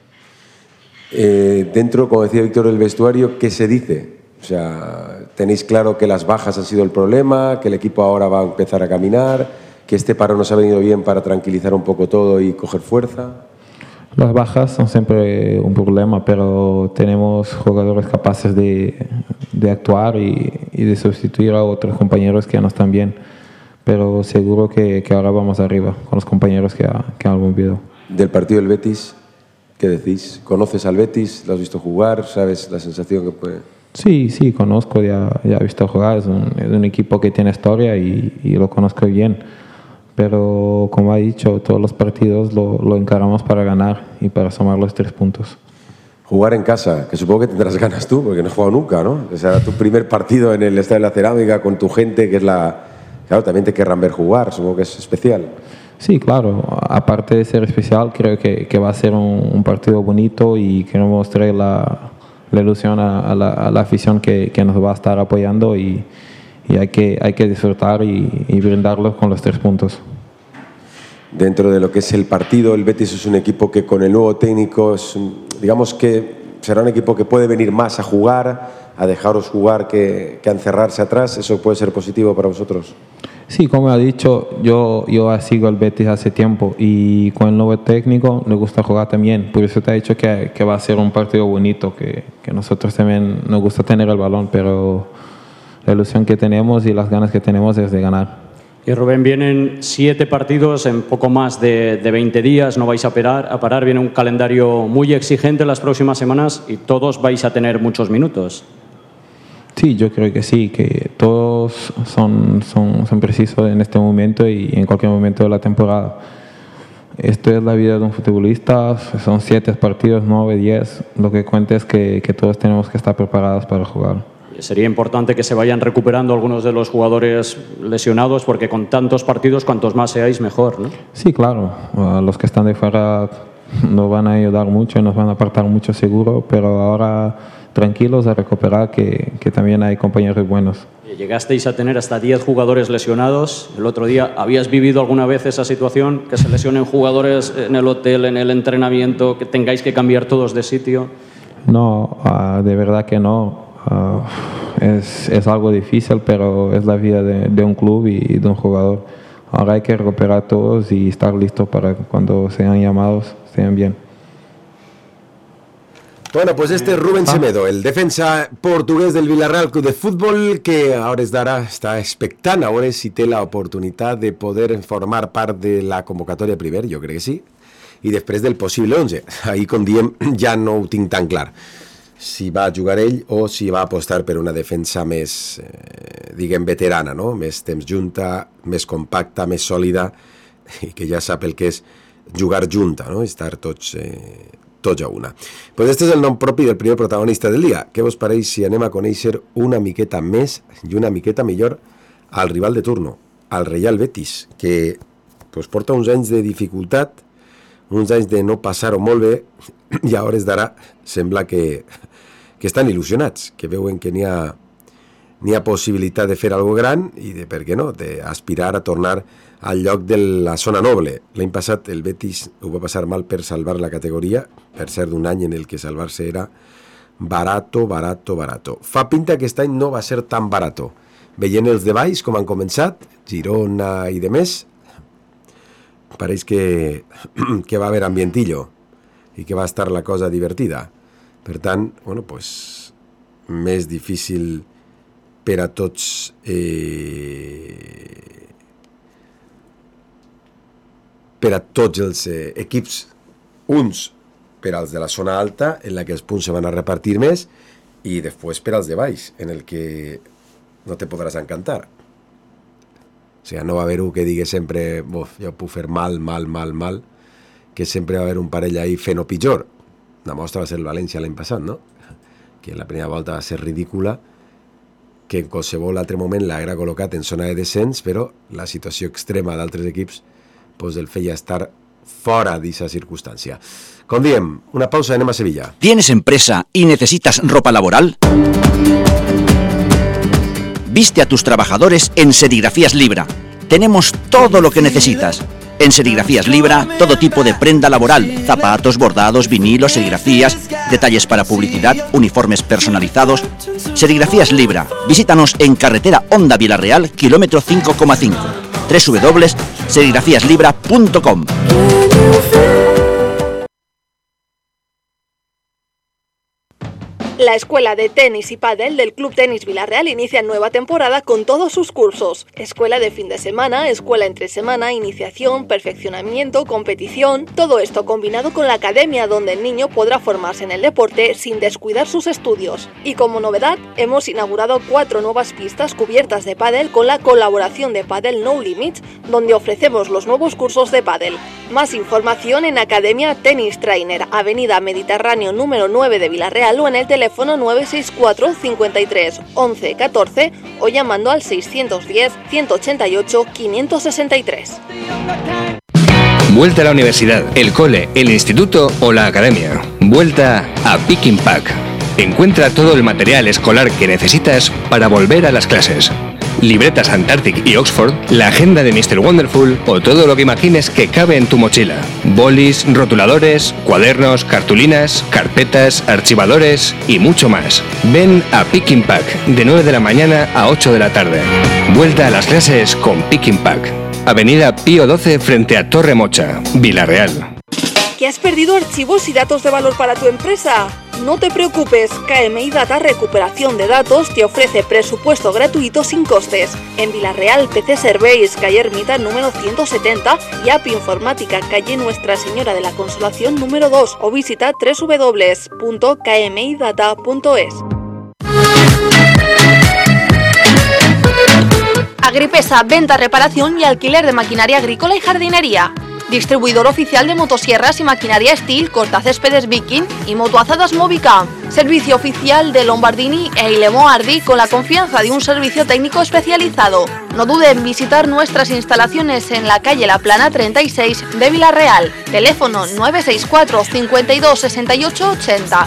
Dentro, como decía Víctor, del vestuario, ¿qué se dice? O sea, ¿tenéis claro que las bajas han sido el problema, que el equipo ahora va a empezar a caminar, que este paro nos ha venido bien para tranquilizar un poco todo y coger fuerza? Las bajas son siempre un problema, pero tenemos jugadores capaces de actuar y de sustituir a otros compañeros que no están bien. Pero seguro que ahora vamos arriba con los compañeros que han volvido. Del partido del Betis, ¿qué decís? ¿Conoces al Betis? ¿Lo has visto jugar? ¿Sabes la sensación que puede...? Sí, conozco, ya he visto jugar. Es un equipo que tiene historia y lo conozco bien. Pero como he dicho, todos los partidos lo encaramos para ganar y para sumar los 3 puntos. Jugar en casa, que supongo que tendrás ganas tú, porque no has jugado nunca, ¿no? O sea, tu primer partido en el Estadio de la Cerámica con tu gente, que es la... Claro, también te querrán ver jugar, supongo que es especial. Sí, claro. Aparte de ser especial, creo que va a ser un partido bonito y queremos traer la ilusión a la afición que nos va a estar apoyando y hay que disfrutar y brindarlos con los 3 puntos. Dentro de lo que es el partido, el Betis es un equipo que con el nuevo técnico, digamos que será un equipo que puede venir más a jugar, a dejaros jugar que a encerrarse atrás. ¿Eso puede ser positivo para vosotros? Sí, como he dicho, yo sigo el Betis hace tiempo y con el nuevo técnico le gusta jugar también. Por eso te he dicho que va a ser un partido bonito, que nosotros también nos gusta tener el balón, pero la ilusión que tenemos y las ganas que tenemos es de ganar. Y Rubén, vienen 7 partidos en poco más de 20 días, no vais a parar, viene un calendario muy exigente en las próximas semanas y todos vais a tener muchos minutos. Sí, yo creo que sí, que todos son precisos en este momento y en cualquier momento de la temporada. Esto es la vida de un futbolista, son 7 partidos, 9, 10, lo que cuenta es que todos tenemos que estar preparados para jugar. Sería importante que se vayan recuperando algunos de los jugadores lesionados porque con tantos partidos, cuantos más seáis, mejor, ¿no? Sí, claro. Los que están de fuera nos van a ayudar mucho y nos van a apartar mucho seguro, pero ahora tranquilos a recuperar que también hay compañeros buenos. Llegasteis a tener hasta 10 jugadores lesionados. El otro día, ¿habías vivido alguna vez esa situación? Que se lesionen jugadores en el hotel, en el entrenamiento, que tengáis que cambiar todos de sitio. No, de verdad que no. Es algo difícil, pero es la vida de un club y de un jugador. Ahora hay que recuperar todos y estar listos para cuando sean llamados, estén bien. Bueno, pues este es Rubén Semedo, el defensa portugués del Villarreal Club de Fútbol, que a hores d'ara està expectant a veure si té l'oportunitat de poder formar part de la convocatòria primer, jo crec que sí, i després del possible 11. Ahir, com diem, ja no ho tinc tan clar, si va jugar ell o si va apostar per una defensa més, diguem, veterana, no? Més temps junta, més compacta, més sòlida, i que ja sap el que és jugar junta, no? Estar tots a una. Pues este és el nom propi del primer protagonista del dia. Què vos pareix si anem a conèixer una miqueta més i una miqueta millor al rival de turno, al Real Betis, que pues, porta uns anys de dificultat, uns anys de no passar-ho molt bé, i a hores d'ara sembla que estan il·lusionats, que veuen que n'hi ha possibilitat de fer alguna gran i de, per què no, d'aspirar a tornar al lloc de la zona noble. L'any passat el Betis ho va passar mal per salvar la categoria, per ser d'un any en el que salvar-se era barato. Fa pinta que aquest any no va ser tan barato. Veient els de baix, com han començat, Girona i de més, pareix que va haver ambientillo i que va estar la cosa divertida. Per tant, bueno, pues, més difícil per a tots els equips, uns per als de la zona alta, en la que els punts se van a repartir més, i després per als de baix, en el que no te podràs encantar. O sigui, no va haver-ho que digui sempre jo puc fer mal, que sempre va haver un parell ahí fent-ho pitjor. La mostra va ser el València l'any passat, no? Que la primera volta va ser ridícula, que en qualsevol altre moment l'haguera col·locat en zona de descens, però la situació extrema d'altres equips pues el feia estar fora d'esa circunstància. Com diem, una pausa, anem a Sevilla. ¿Tienes empresa y necesitas ropa laboral? Viste a tus trabajadores en Serigrafías Libra. Tenemos todo lo que necesitas. En Serigrafías Libra, todo tipo de prenda laboral, zapatos, bordados, vinilos, serigrafías, detalles para publicidad, uniformes personalizados. Serigrafías Libra. Visítanos en carretera Honda Villarreal, kilómetro 5,5. www.serigrafiaslibra.com. La Escuela de Tenis y Pádel del Club Tenis Villarreal inicia nueva temporada con todos sus cursos. Escuela de fin de semana, escuela entre semana, iniciación, perfeccionamiento, competición... Todo esto combinado con la academia donde el niño podrá formarse en el deporte sin descuidar sus estudios. Y como novedad, hemos inaugurado 4 nuevas pistas cubiertas de pádel con la colaboración de Padel No Limits, donde ofrecemos los nuevos cursos de pádel. Más información en Academia Tennis Trainer, Avenida Mediterráneo número 9 de Villarreal o en el teléfono 964 53 11 14 o llamando al 610 188 563. Vuelta a la universidad, el cole, el instituto o la academia. Vuelta a Pick and Pack. Encuentra todo el material escolar que necesitas para volver a las clases. Libretas Antarctic y Oxford, la agenda de Mr. Wonderful o todo lo que imagines que cabe en tu mochila. Bolis, rotuladores, cuadernos, cartulinas, carpetas, archivadores y mucho más. Ven a Pick and Pack de 9 de la mañana a 8 de la tarde. Vuelta a las clases con Pick and Pack. Avenida Pío 12 frente a Torre Mocha, Villarreal. ¿Que has perdido archivos y datos de valor para tu empresa? No te preocupes, KMI Data Recuperación de Datos te ofrece presupuesto gratuito sin costes. En Villarreal, PC Serveis, calle Ermita número 170 y App Informática, calle Nuestra Señora de la Consolación número 2 o visita www.kmidata.es. Agripesa, venta, reparación y alquiler de maquinaria agrícola y jardinería. Distribuidor oficial de motosierras y maquinaria Steel, cortacéspedes Viking y motoazadas Movica. Servicio oficial de Lombardini e Ilemo Ardi con la confianza de un servicio técnico especializado. No dude en visitar nuestras instalaciones en la calle La Plana 36 de Villarreal. Teléfono 964 52 68 80.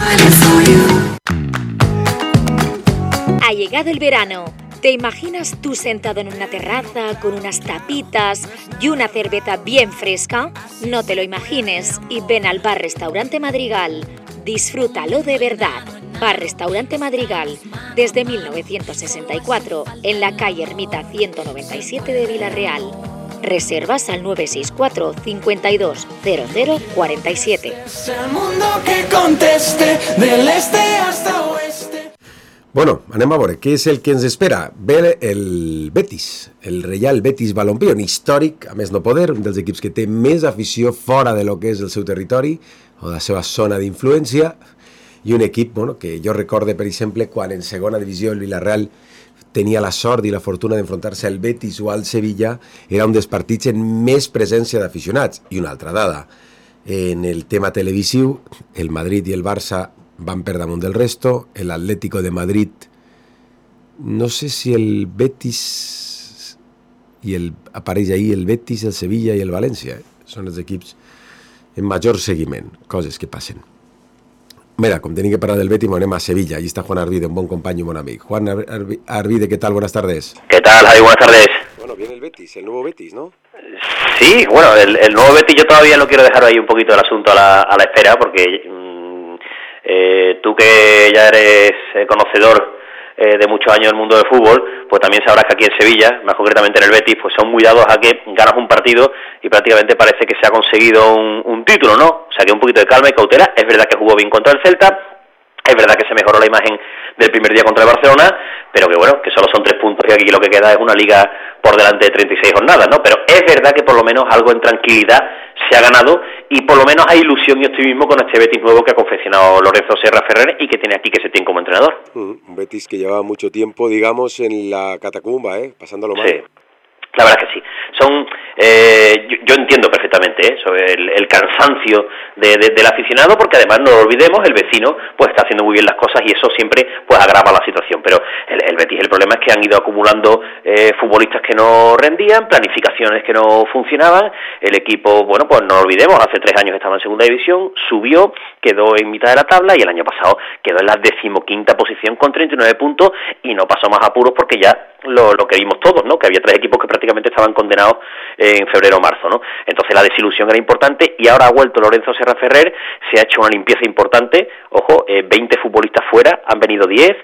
Ha llegado el verano. ¿Te imaginas tú sentado en una terraza con unas tapitas y una cerveza bien fresca? No te lo imagines y ven al Bar-Restaurante Madrigal. Disfrútalo de verdad. Bar-Restaurante Madrigal, desde 1964, en la calle Ermita 197 de Villarreal. Reservas al 964 52 00 47. El mundo que conteste del este hasta oeste. Bueno, anem a veure, què és el que ens espera? Ve el Betis, el Reial Betis Balompié, un històric, a més no poder, un dels equips que té més afició fora de lo que és el seu territori o de la seva zona d'influència, i un equip que jo recorde, per exemple, quan en segona divisió el Villarreal tenia la sort i la fortuna d'enfrontar-se al Betis o al Sevilla, era un dels partits en més presència d'aficionats. I una altra dada, en el tema televisiu, el Madrid i el Barça van per damunt del resto, el Atlético de Madrid, no sé si el Betis apareix ahí el Betis, el Sevilla i el València, són els equips en major seguiment, coses que passen. Mira, com tenim que parlar del Betis, anem a Sevilla. Allí está Juan Arvide, un buen compañero y un buen amigo. Juan Arvide, ¿qué tal? Buenas tardes. ¿Qué tal, Javi? Buenas tardes. Bueno, viene el Betis, el nuevo Betis, ¿no? Sí, bueno, el nuevo Betis yo todavía no quiero dejar ahí un poquito el asunto a la espera, porque tú que ya eres conocedor de muchos años del mundo del fútbol, pues también sabrás que aquí en Sevilla, más concretamente en el Betis, pues son muy dados a que ganas un partido y prácticamente parece que se ha conseguido un título, ¿no? O sea que un poquito de calma y cautela. Es verdad que jugó bien contra el Celta, es verdad que se mejoró la imagen del primer día contra el Barcelona, pero que bueno, que solo son 3 puntos y aquí lo que queda es una liga por delante de 36 jornadas, ¿no? Pero es verdad que por lo menos algo en tranquilidad se ha ganado y por lo menos hay ilusión y optimismo con este Betis nuevo que ha confeccionado Lorenzo Serra Ferrer y que tiene aquí Quique Setién como entrenador. Un Betis que llevaba mucho tiempo, digamos, en la catacumba, pasándolo mal. Sí. La verdad es que sí. Yo entiendo perfectamente sobre el cansancio del aficionado, porque además no lo olvidemos, el vecino pues está haciendo muy bien las cosas y eso siempre pues agrava la situación. Pero el Betis, el problema es que han ido acumulando futbolistas que no rendían, planificaciones que no funcionaban. El equipo, bueno, pues no lo olvidemos, hace 3 años estaba en segunda división, subió, quedó en mitad de la tabla y el año pasado quedó en la 15ª posición con 39 puntos y no pasó más apuros porque ya lo que vimos todos, ¿no? Que había 3 equipos que prácticamente estaban condenados en febrero o marzo, ¿no? Entonces la desilusión era importante y ahora ha vuelto Lorenzo Serra Ferrer, se ha hecho una limpieza importante, ojo, 20 futbolistas fuera, han venido 10,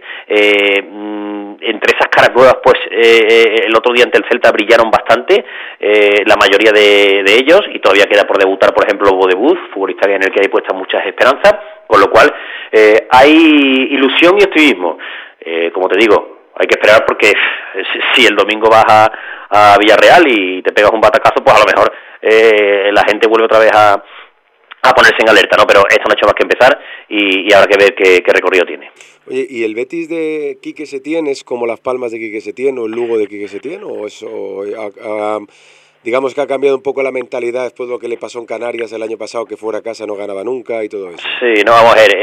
entre esas caras nuevas, pues el otro día ante el Celta brillaron bastante, la mayoría de ellos, y todavía queda por debutar, por ejemplo, Bodebuz, futbolista en el que hay puestas muchas esperanzas, con lo cual hay ilusión y optimismo. Como te digo, hay que esperar porque si el domingo vas a Villarreal y te pegas un batacazo, pues a lo mejor la gente vuelve otra vez a ponerse en alerta, ¿no? Pero esto no ha hecho más que empezar y habrá que ver qué recorrido tiene. Oye, ¿y el Betis de Quique Setién es como Las Palmas de Quique Setién o el Lugo de Quique Setién? ¿O eso, digamos que ha cambiado un poco la mentalidad después de lo que le pasó en Canarias el año pasado, que fuera a casa no ganaba nunca y todo eso? Sí, no, vamos a ver,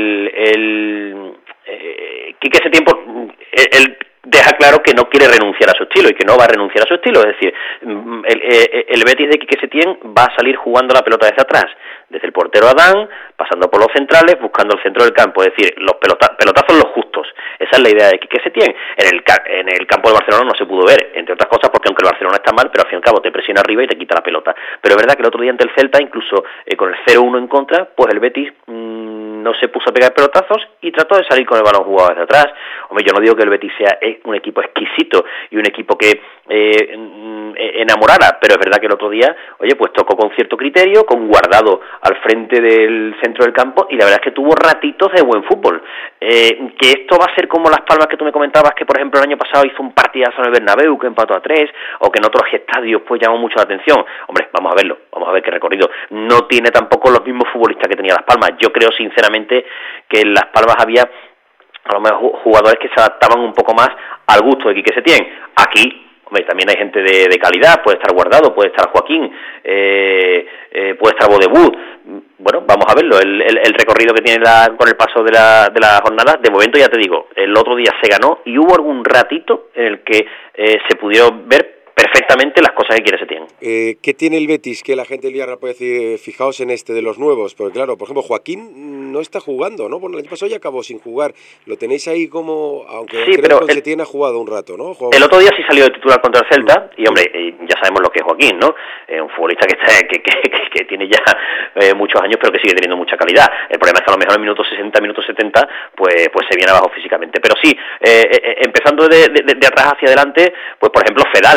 Quique Setién, él deja claro que no quiere renunciar a su estilo y que no va a renunciar a su estilo, es decir, el Betis de Quique Setién va a salir jugando la pelota desde atrás, desde el portero Adán, pasando por los centrales, buscando el centro del campo, es decir, los pelotazos los justos. Esa es la idea de Quique Setién. En el campo de Barcelona no se pudo ver, entre otras cosas porque aunque el Barcelona está mal, pero al fin y al cabo te presiona arriba y te quita la pelota. Pero es verdad que el otro día ante el Celta, incluso con el 0-1 en contra, pues el Betis no se puso a pegar pelotazos y trató de salir con el balón jugado desde atrás. Hombre, yo no digo que el Betis sea un equipo exquisito y un equipo que enamorara, pero es verdad que el otro día, oye, pues tocó con cierto criterio, con Guardado al frente del centro del campo y la verdad es que tuvo ratitos de buen fútbol. Que esto va a ser como Las Palmas que tú me comentabas, que por ejemplo el año pasado hizo un partidazo en el Bernabéu que empató a 3, o que en otros estadios pues llamó mucho la atención. Hombre, vamos a verlo, vamos a ver qué recorrido. No tiene tampoco los mismos futbolistas que tenía Las Palmas. Yo creo sinceramente que en Las Palmas había a lo mejor jugadores que se adaptaban un poco más al gusto de Quique Setién. Aquí, hombre, también hay gente de calidad, puede estar Guardado, puede estar Joaquín, puede estar Bodebuz. Bueno, vamos a verlo, el recorrido que tiene con el paso de la jornada. De momento ya te digo, el otro día se ganó y hubo algún ratito en el que se pudieron ver perfectamente las cosas que quiere Setién. ¿Qué tiene el Betis que la gente del Villarreal puede decir, fijaos en este de los nuevos? Porque claro, por ejemplo, Joaquín no está jugando, ¿no? Bueno, el año pasado ya acabó sin jugar. Lo tenéis ahí como, aunque sí, creo que Setién ha jugado un rato, ¿no? El otro día sí salió de titular contra el Celta y, hombre, ya sabemos lo que es Joaquín, ¿no? Un futbolista que tiene ya muchos años, pero que sigue teniendo mucha calidad. El problema es que a lo mejor en minutos 60, minutos 70, pues se viene abajo físicamente. Pero sí, empezando de atrás hacia adelante, pues por ejemplo Fedal, que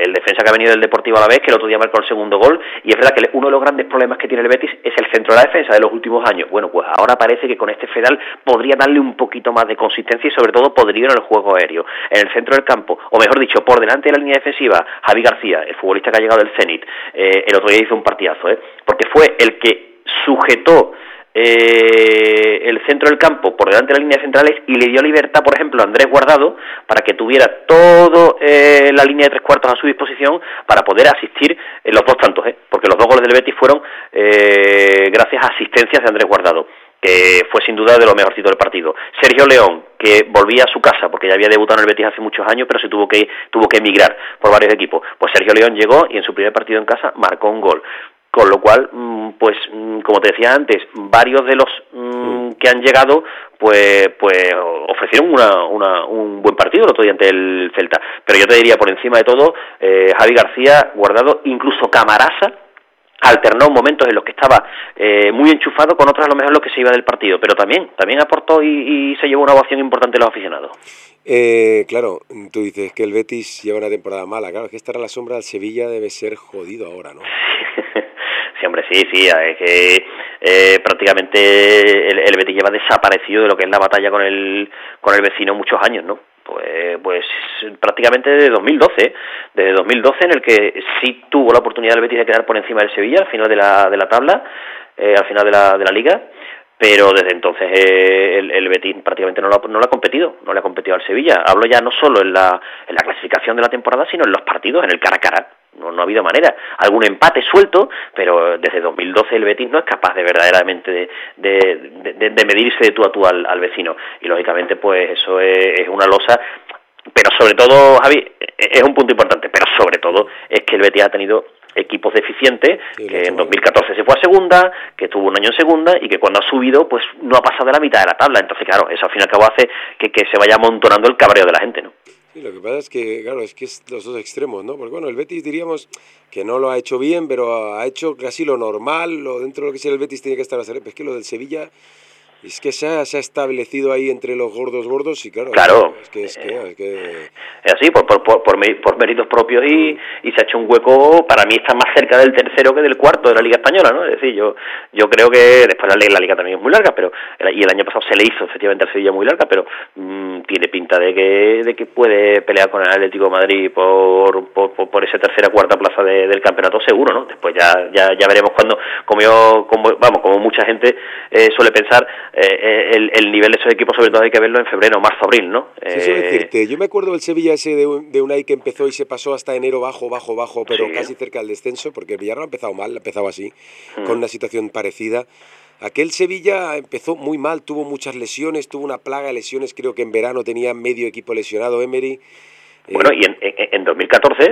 el defensa que ha venido del Deportivo Alavés, que el otro día marcó el segundo gol, y es verdad que uno de los grandes problemas que tiene el Betis es el centro de la defensa de los últimos años. Bueno, pues ahora parece que con este Fedal podría darle un poquito más de consistencia y sobre todo poderío en el juego aéreo. En el centro del campo, o mejor dicho, por delante de la línea defensiva, Javi García, el futbolista que ha llegado del Zenit, el otro día hizo un partidazo, porque fue el que sujetó el centro del campo por delante de las líneas centrales y le dio libertad, por ejemplo, a Andrés Guardado para que tuviera toda la línea de tres cuartos a su disposición para poder asistir en los dos tantos, porque los dos goles del Betis fueron gracias a asistencias de Andrés Guardado, que fue sin duda de lo mejorcito del partido. Sergio León, que volvía a su casa porque ya había debutado en el Betis hace muchos años, pero se tuvo que emigrar por varios equipos. Pues Sergio León llegó y en su primer partido en casa marcó un gol. Con lo cual, pues como te decía antes, varios de los que han llegado, pues ofrecieron un buen partido el otro día ante el Celta. Pero yo te diría, por encima de todo, Javi García, Guardado, incluso Camarasa, alternó momentos en los que estaba muy enchufado, con otros a lo mejor los que se iba del partido, pero también aportó y se llevó una ovación importante de los aficionados. Claro, tú dices que el Betis lleva una temporada mala, claro, es que estar a la sombra del Sevilla debe ser jodido ahora, ¿no? Sí, hombre, sí, es que prácticamente el Betis lleva desaparecido de lo que es la batalla con el vecino muchos años, ¿no? Pues prácticamente desde 2012 en el que sí tuvo la oportunidad el Betis de quedar por encima del Sevilla al final de la tabla, al final de la liga, pero desde entonces el Betis prácticamente no le ha competido al Sevilla. Hablo ya no solo en la clasificación de la temporada, sino en los partidos, en el cara a cara. No ha habido manera. Algún empate suelto, pero desde 2012 el Betis no es capaz de verdaderamente de medirse de tú a tú al vecino. Y lógicamente pues eso es una losa. Pero sobre todo, Javi, es un punto importante, pero sobre todo es que el Betis ha tenido equipos deficientes, que en 2014 se fue a segunda, que estuvo un año en segunda y que cuando ha subido pues no ha pasado de la mitad de la tabla. Entonces claro, eso al fin y al cabo hace que se vaya amontonando el cabreo de la gente, ¿no? Sí, lo que pasa es que, claro, es los dos extremos, ¿no? Porque bueno, el Betis diríamos que no lo ha hecho bien, pero ha hecho casi lo normal, dentro de lo que sea el Betis tiene que estar a hacer. Es que lo del Sevilla es que se ha establecido ahí entre los gordos y claro. Es que es así, por méritos propios y se ha hecho un hueco. Para mí está más cerca del tercero que del cuarto de la Liga Española, ¿no? Es decir, yo creo que después la Liga también es muy larga, pero y el año pasado se le hizo efectivamente al Sevilla muy larga, pero tiene pinta de que puede pelear con el Atlético de Madrid por esa tercera cuarta plaza del campeonato seguro, ¿no? Después ya veremos cuando, como mucha gente suele pensar, el nivel de esos equipos sobre todo hay que verlo en febrero, marzo, abril, ¿no? Sí, eso es decirte, yo me acuerdo del Sevilla ese de Unai que empezó y se pasó hasta enero bajo, pero sí, casi cerca del descenso, porque el Villarreal ha empezado mal, ha empezado así, con una situación parecida. Aquel Sevilla empezó muy mal, tuvo muchas lesiones, tuvo una plaga de lesiones, creo que en verano tenía medio equipo lesionado, Emery. Bueno, y en 2014,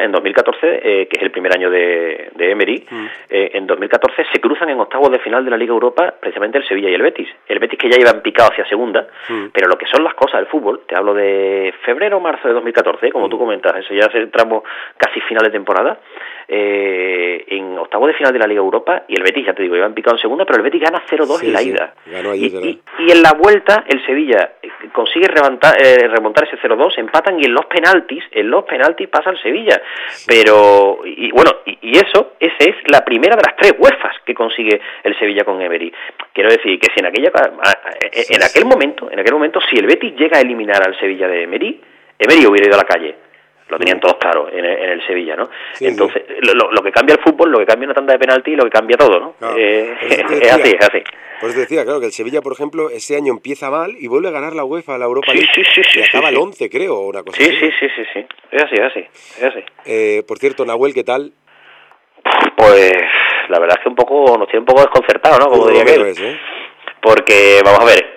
que es el primer año de Emery, en 2014 se cruzan en octavos de final de la Liga Europa precisamente el Sevilla y el Betis. El Betis que ya iban picado hacia segunda, pero lo que son las cosas del fútbol, te hablo de febrero o marzo de 2014, como tú comentas, eso ya es el tramo casi final de temporada, en octavos de final de la Liga Europa, y el Betis, ya te digo, iban picado en segunda, pero el Betis gana 0-2 en la ida. Ganó ayer, y en la vuelta el Sevilla consigue remontar ese 0-2, empatan y en los penaltis pasa el Sevilla. Pero esa es la primera de las tres UEFAs que consigue el Sevilla con Emery. Quiero decir que si en aquel momento si el Betis llega a eliminar al Sevilla de Emery hubiera ido a la calle. Lo tenían todos claro en el Sevilla, ¿no? Sí, entonces, sí. Lo que cambia el fútbol, lo que cambia una tanda de penalti, lo que cambia todo, ¿no? Claro. Es así. Pues te decía, claro, que el Sevilla, por ejemplo, ese año empieza mal y vuelve a ganar la UEFA, la Europa League, y acaba el 11, creo, o una cosa así. Sí. Es así. Por cierto, Nahuel, ¿qué tal? Pues la verdad es que nos tiene un poco desconcertado, ¿no? Como diría aquel. Porque, vamos a ver,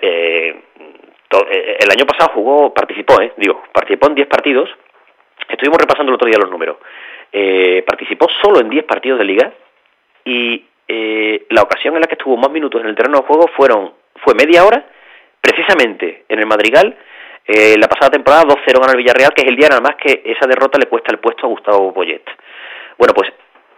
el año pasado participó en 10 partidos. Estuvimos repasando el otro día los números. Participó solo en 10 partidos de Liga y la ocasión en la que estuvo más minutos en el terreno de juego fue media hora, precisamente en el Madrigal. La pasada temporada 2-0 gana el Villarreal, que es el día nada más que esa derrota le cuesta el puesto a Gustavo Poyet. Bueno, pues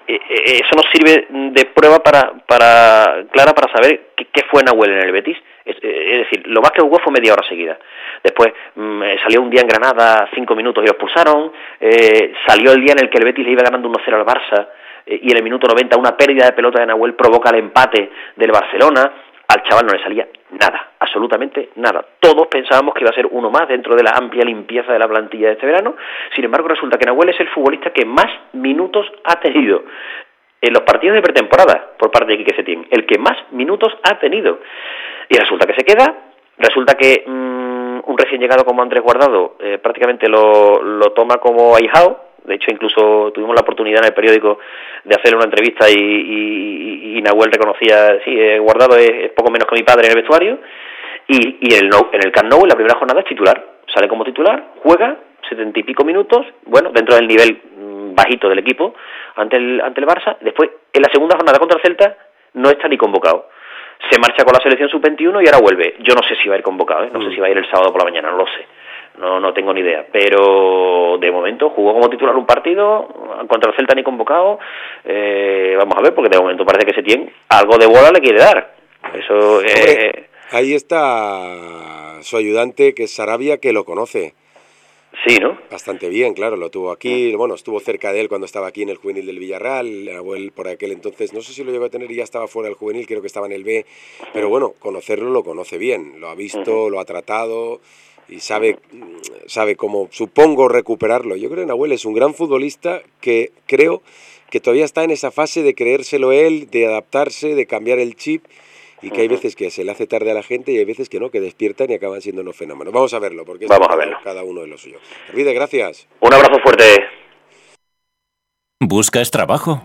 eso nos sirve de prueba clara para saber qué fue Nahuel en el Betis. Es decir, lo más que jugó fue media hora seguida. Después salió un día en Granada 5 minutos y lo expulsaron. Salió el día en el que el Betis le iba ganando 1-0 al Barça y en el minuto 90 una pérdida de pelota de Nahuel provoca el empate del Barcelona. Al chaval no le salía nada, absolutamente nada. Todos pensábamos que iba a ser uno más dentro de la amplia limpieza de la plantilla de este verano. Sin embargo, resulta que Nahuel es el futbolista que más minutos ha tenido en los partidos de pretemporada por parte de Quique Setién, el que más minutos ha tenido. Y resulta que se queda, resulta que un recién llegado como Andrés Guardado prácticamente lo toma como ahijado. De hecho, incluso tuvimos la oportunidad en el periódico de hacerle una entrevista y Nahuel reconocía, sí, Guardado es poco menos que mi padre en el vestuario, y en el Camp Nou en la primera jornada es titular, sale como titular, juega 70 y pico minutos, bueno, dentro del nivel bajito del equipo ante el Barça. Después, en la segunda jornada contra el Celta, no está ni convocado. Se marcha con la selección sub-21 y ahora vuelve. Yo no sé si va a ir convocado, no sé si va a ir el sábado por la mañana, no lo sé. No tengo ni idea, pero de momento jugó como titular un partido, contra el Celta ni convocado. Vamos a ver, porque de momento parece que Setién algo de bola le quiere dar. Eso ahí está su ayudante, que es Sarabia, que lo conoce. Sí, ¿no? Bastante bien, claro, lo tuvo aquí, bueno, estuvo cerca de él cuando estaba aquí en el juvenil del Villarreal. Nahuel por aquel entonces, no sé si lo llegó a tener y ya estaba fuera del juvenil, creo que estaba en el B, pero bueno, conocerlo lo conoce bien, lo ha visto, lo ha tratado y sabe cómo, supongo, recuperarlo. Yo creo que Nahuel es un gran futbolista que creo que todavía está en esa fase de creérselo él, de adaptarse, de cambiar el chip, y que hay veces que se le hace tarde a la gente y hay veces que no, que despiertan y acaban siendo unos fenómenos. Vamos a verlo, porque cada uno de lo suyo. Hervide, gracias. Un abrazo fuerte. ¿Buscas trabajo?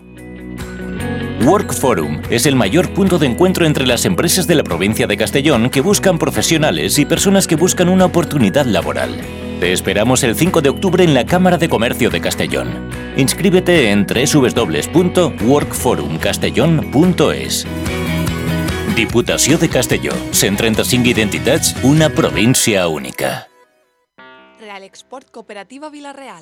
Work Forum es el mayor punto de encuentro entre las empresas de la provincia de Castellón que buscan profesionales y personas que buscan una oportunidad laboral. Te esperamos el 5 de octubre en la Cámara de Comercio de Castellón. Inscríbete en www.workforumcastellón.es. Diputació de Castelló. 135 identitats, una província única. Real Export Cooperativa Villarreal.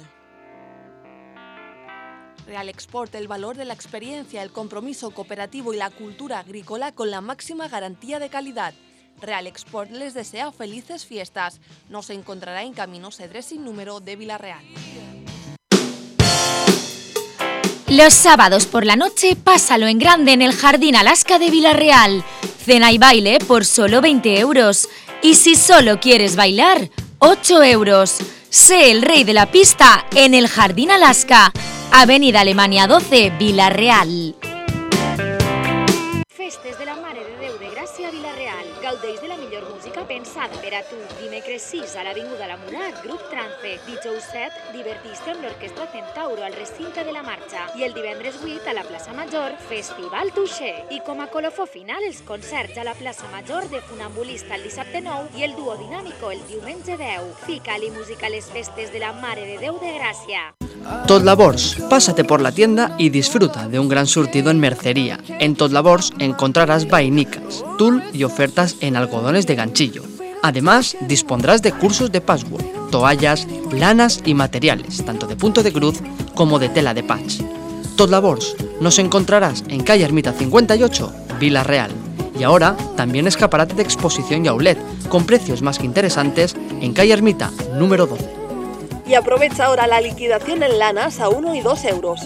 Real Export, el valor de la experiencia, el compromiso cooperativo y la cultura agrícola con la máxima garantía de calidad. Real Export les desea felices fiestas. Nos encontrará en Camino Cedrés sin número de Villarreal. Los sábados por la noche pásalo en grande en el Jardín Alaska de Villarreal. Cena y baile por solo 20 euros. Y si solo quieres bailar, 8 euros. Sé el rey de la pista en el Jardín Alaska. Avenida Alemania 12, Villarreal. Festes de la Mare de Déu de Gràcia a Villarreal. Gaudeix de la millor música pensada per a tu. Dimecres 6 a l'Avinguda La Mulat, Grup Trance. Dijous 7, divertís-te amb l'Orquestra Centauro al recinte de la Marxa. I el divendres 8 a la plaça Major, Festival Touché. I com a colofó final, els concerts a la plaça Major de Funambulista el dissabte 9 i el Duo Dinàmico el diumenge 10. Fica-li música a les festes de la Mare de Déu de Gràcia. Tot Labors, pásate por la tienda y disfruta de un gran surtido en mercería. En Tot Labors encontrarás vainicas, tul y ofertas en algodones de ganchillo. Además, dispondrás de cursos de patchwork, toallas, lanas y materiales, tanto de punto de cruz como de tela de patch. Tot Labors, nos encontrarás en calle Ermita 58, Villarreal. Y ahora también escaparate de exposición y outlet, con precios más que interesantes en calle Ermita, número 12. Y aprovecha ahora la liquidación en lanas a 1 y 2 euros.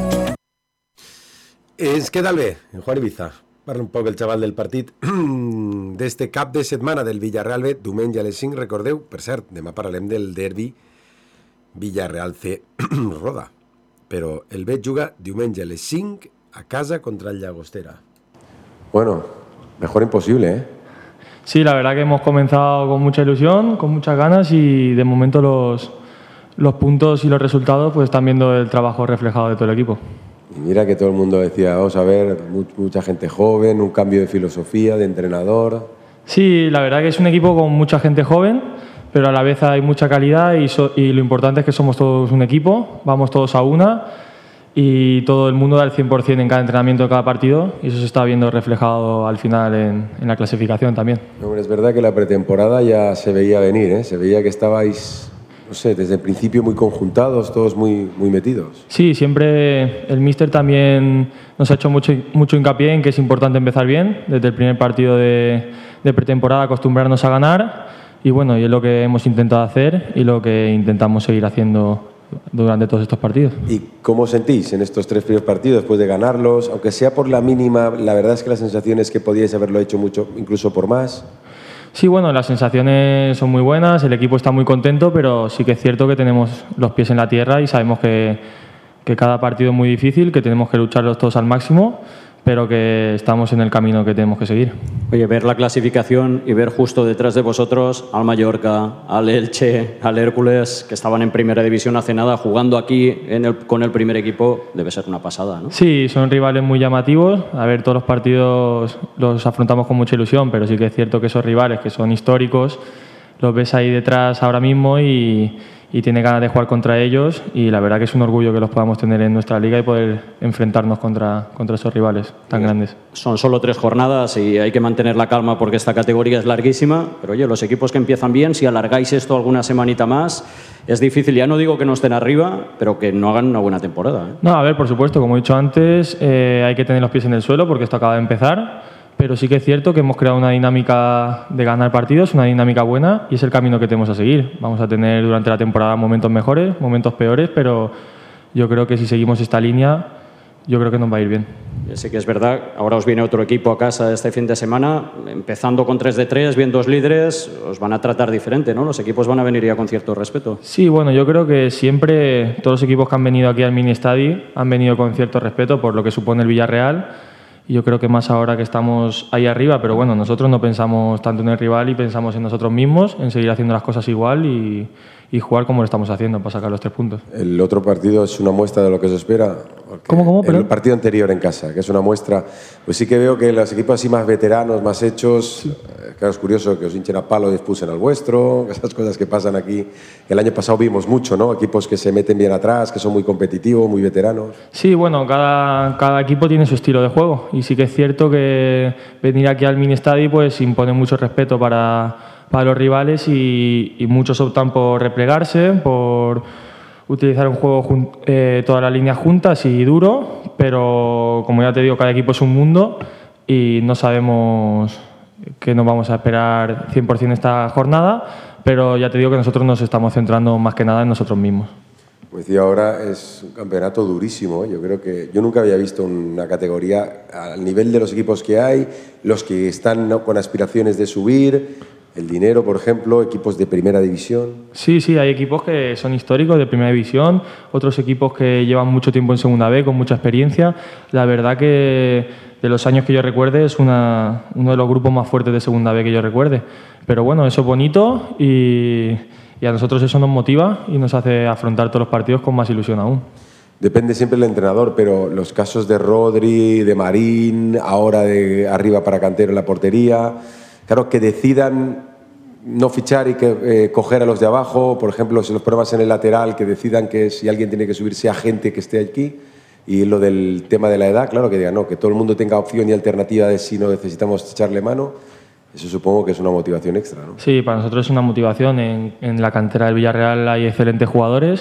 Què tal bé, en Juan Ibiza? Parla un poc el xaval del partit d'este cap de setmana del Villarreal B, diumenge a les 5, recordeu, per cert, demà parlarem del derbi Villarreal C Roda, però el B juga diumenge a les 5 a casa contra el Llagostera. Bueno, mejor imposible, ¿eh? Sí, la verdad que hemos comenzado con mucha ilusión, con muchas ganas y de momento los puntos y los resultados pues están viendo el trabajo reflejado de todo el equipo. Y mira que todo el mundo decía, vamos a ver, mucha gente joven, un cambio de filosofía, de entrenador. Sí, la verdad que es un equipo con mucha gente joven, pero a la vez hay mucha calidad y lo importante es que somos todos un equipo, vamos todos a una y todo el mundo da el 100% en cada entrenamiento de cada partido y eso se está viendo reflejado al final en la clasificación también. Hombre, es verdad que la pretemporada ya se veía venir, ¿eh? Se veía que estabais no sé, desde el principio muy conjuntados, todos muy metidos. Sí, siempre el míster también nos ha hecho mucho hincapié en que es importante empezar bien, desde el primer partido de pretemporada acostumbrarnos a ganar, y bueno, y es lo que hemos intentado hacer y lo que intentamos seguir haciendo durante todos estos partidos. ¿Y cómo sentís en estos 3 primeros partidos después de ganarlos? Aunque sea por la mínima, la verdad es que la sensación es que podíais haberlo hecho mucho, incluso por más. Sí, bueno, las sensaciones son muy buenas, el equipo está muy contento, pero sí que es cierto que tenemos los pies en la tierra y sabemos que cada partido es muy difícil, que tenemos que lucharlos todos al máximo, pero que estamos en el camino que tenemos que seguir. Oye, ver la clasificación y ver justo detrás de vosotros al Mallorca, al Elche, al Hércules, que estaban en primera división hace nada, jugando aquí con el primer equipo, debe ser una pasada, ¿no? Sí, son rivales muy llamativos. A ver, todos los partidos los afrontamos con mucha ilusión, pero sí que es cierto que esos rivales, que son históricos, los ves ahí detrás ahora mismo y tiene ganas de jugar contra ellos, y la verdad que es un orgullo que los podamos tener en nuestra liga y poder enfrentarnos contra esos rivales tan grandes. Son solo 3 jornadas y hay que mantener la calma porque esta categoría es larguísima, pero oye, los equipos que empiezan bien, si alargáis esto alguna semanita más, es difícil, ya no digo que no estén arriba, pero que no hagan una buena temporada, ¿eh? No, a ver, por supuesto, como he dicho antes, hay que tener los pies en el suelo porque esto acaba de empezar. Pero sí que es cierto que hemos creado una dinámica de ganar partidos, una dinámica buena, y es el camino que tenemos a seguir. Vamos a tener durante la temporada momentos mejores, momentos peores, pero yo creo que si seguimos esta línea, yo creo que nos va a ir bien. Sí que es verdad, ahora os viene otro equipo a casa este fin de semana, empezando con 3 de 3, bien 2 líderes, os van a tratar diferente, ¿no? Los equipos van a venir ya con cierto respeto. Sí, bueno, yo creo que siempre todos los equipos que han venido aquí al Mini Estadi han venido con cierto respeto por lo que supone el Villarreal. Yo creo que más ahora que estamos ahí arriba, pero bueno, nosotros no pensamos tanto en el rival y pensamos en nosotros mismos, en seguir haciendo las cosas igual y jugar como lo estamos haciendo para sacar los 3 puntos. El otro partido es una muestra de lo que se espera. ¿Cómo? El partido anterior en casa, que es una muestra, pues sí que veo que los equipos así más veteranos, más hechos, claro, es curioso que os hinchen a palo y expulsen al vuestro, esas cosas que pasan aquí. El año pasado vimos mucho, ¿no? Equipos que se meten bien atrás, que son muy competitivos, muy veteranos. Sí, bueno, cada equipo tiene su estilo de juego y sí que es cierto que venir aquí al Mini Estadi pues impone mucho respeto para los rivales y muchos optan por replegarse, por utilizar un juego todas las líneas juntas y duro, pero como ya te digo, cada equipo es un mundo y no sabemos que nos vamos a esperar 100% esta jornada, pero ya te digo que nosotros nos estamos centrando más que nada en nosotros mismos. Pues decía, ahora es un campeonato durísimo, ¿eh? Yo creo que yo nunca había visto una categoría al nivel de los equipos que hay, los que están, ¿no?, con aspiraciones de subir. El dinero, por ejemplo, equipos de primera división. Sí, hay equipos que son históricos de primera división, otros equipos que llevan mucho tiempo en segunda B, con mucha experiencia. La verdad que de los años que yo recuerde es uno de los grupos más fuertes de segunda B que yo recuerde. Pero bueno, eso es bonito y a nosotros eso nos motiva y nos hace afrontar todos los partidos con más ilusión aún. Depende siempre del entrenador, pero los casos de Rodri, de Marín, ahora de arriba para Cantero en la portería, claro, que decidan no fichar y que coger a los de abajo, por ejemplo, si los problemas en el lateral, que decidan que si alguien tiene que subir sea gente que esté aquí, y lo del tema de la edad, claro, que digan no, que todo el mundo tenga opción y alternativa de si no necesitamos echarle mano, eso supongo que es una motivación extra, ¿no? Sí, para nosotros es una motivación. En la cantera del Villarreal hay excelentes jugadores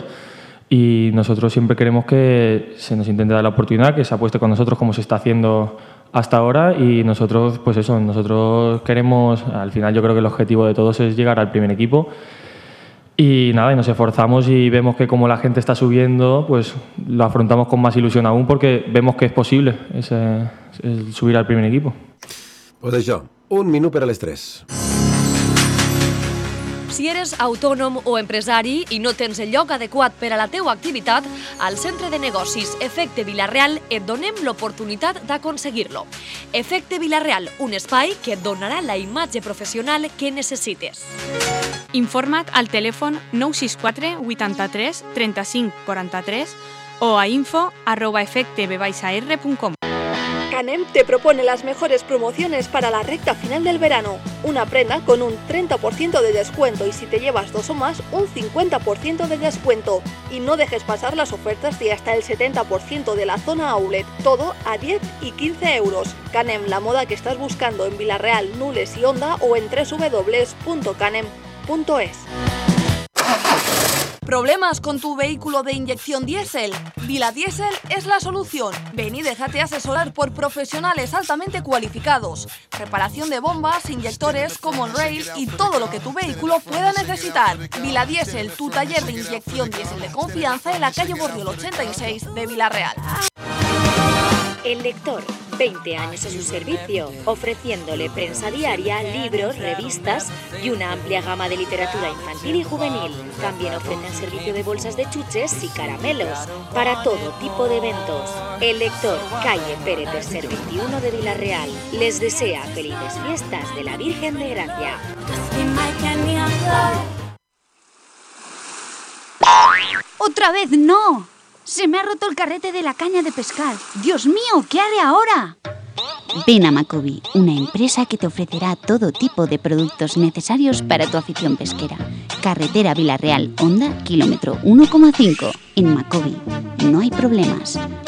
y nosotros siempre queremos que se nos intente dar la oportunidad, que se apueste con nosotros como se está haciendo hasta ahora y nosotros, pues eso, nosotros queremos, al final yo creo que el objetivo de todos es llegar al primer equipo y nada, y nos esforzamos y vemos que como la gente está subiendo, pues lo afrontamos con más ilusión aún porque vemos que es posible el subir al primer equipo. Pues això, 1 minut per a les 3. Si eres autònom o empresari i no tens el lloc adequat per a la teua activitat, al Centre de Negocis Efecte Vilareal et donem l'oportunitat d'aconseguir-lo. Efecte Vilareal, un espai que et donarà la imatge professional que necessites. Informa't al telèfon 964 83 35 43 o a info@efectebr.com. Canem te propone las mejores promociones para la recta final del verano. Una prenda con un 30% de descuento y si te llevas 2 o más, un 50% de descuento. Y no dejes pasar las ofertas de hasta el 70% de la zona outlet. Todo a 10 y 15 euros. Canem, la moda que estás buscando en Vilareal, Nules y Onda o en www.canem.es. ¿Problemas con tu vehículo de inyección diésel? Vila Diesel es la solución. Ven y déjate asesorar por profesionales altamente cualificados. Reparación de bombas, inyectores, common rail y todo lo que tu vehículo pueda necesitar. Vila Diesel, tu taller de inyección diésel de confianza en la calle Borriol 86 de Vila-real. El Lector, 20 años a su servicio, ofreciéndole prensa diaria, libros, revistas y una amplia gama de literatura infantil y juvenil. También ofrecen servicio de bolsas de chuches y caramelos para todo tipo de eventos. El Lector, calle Pérez Tercer 21 de Vila-real, les desea felices fiestas de la Virgen de Gracia. ¡Otra vez no! Se me ha roto el carrete de la caña de pescar. ¡Dios mío! ¿Qué haré ahora? Ven a Macobi, una empresa que te ofrecerá todo tipo de productos necesarios para tu afición pesquera. Carretera Vila-real, Honda, kilómetro 1,5. En Macobi, no hay problemas.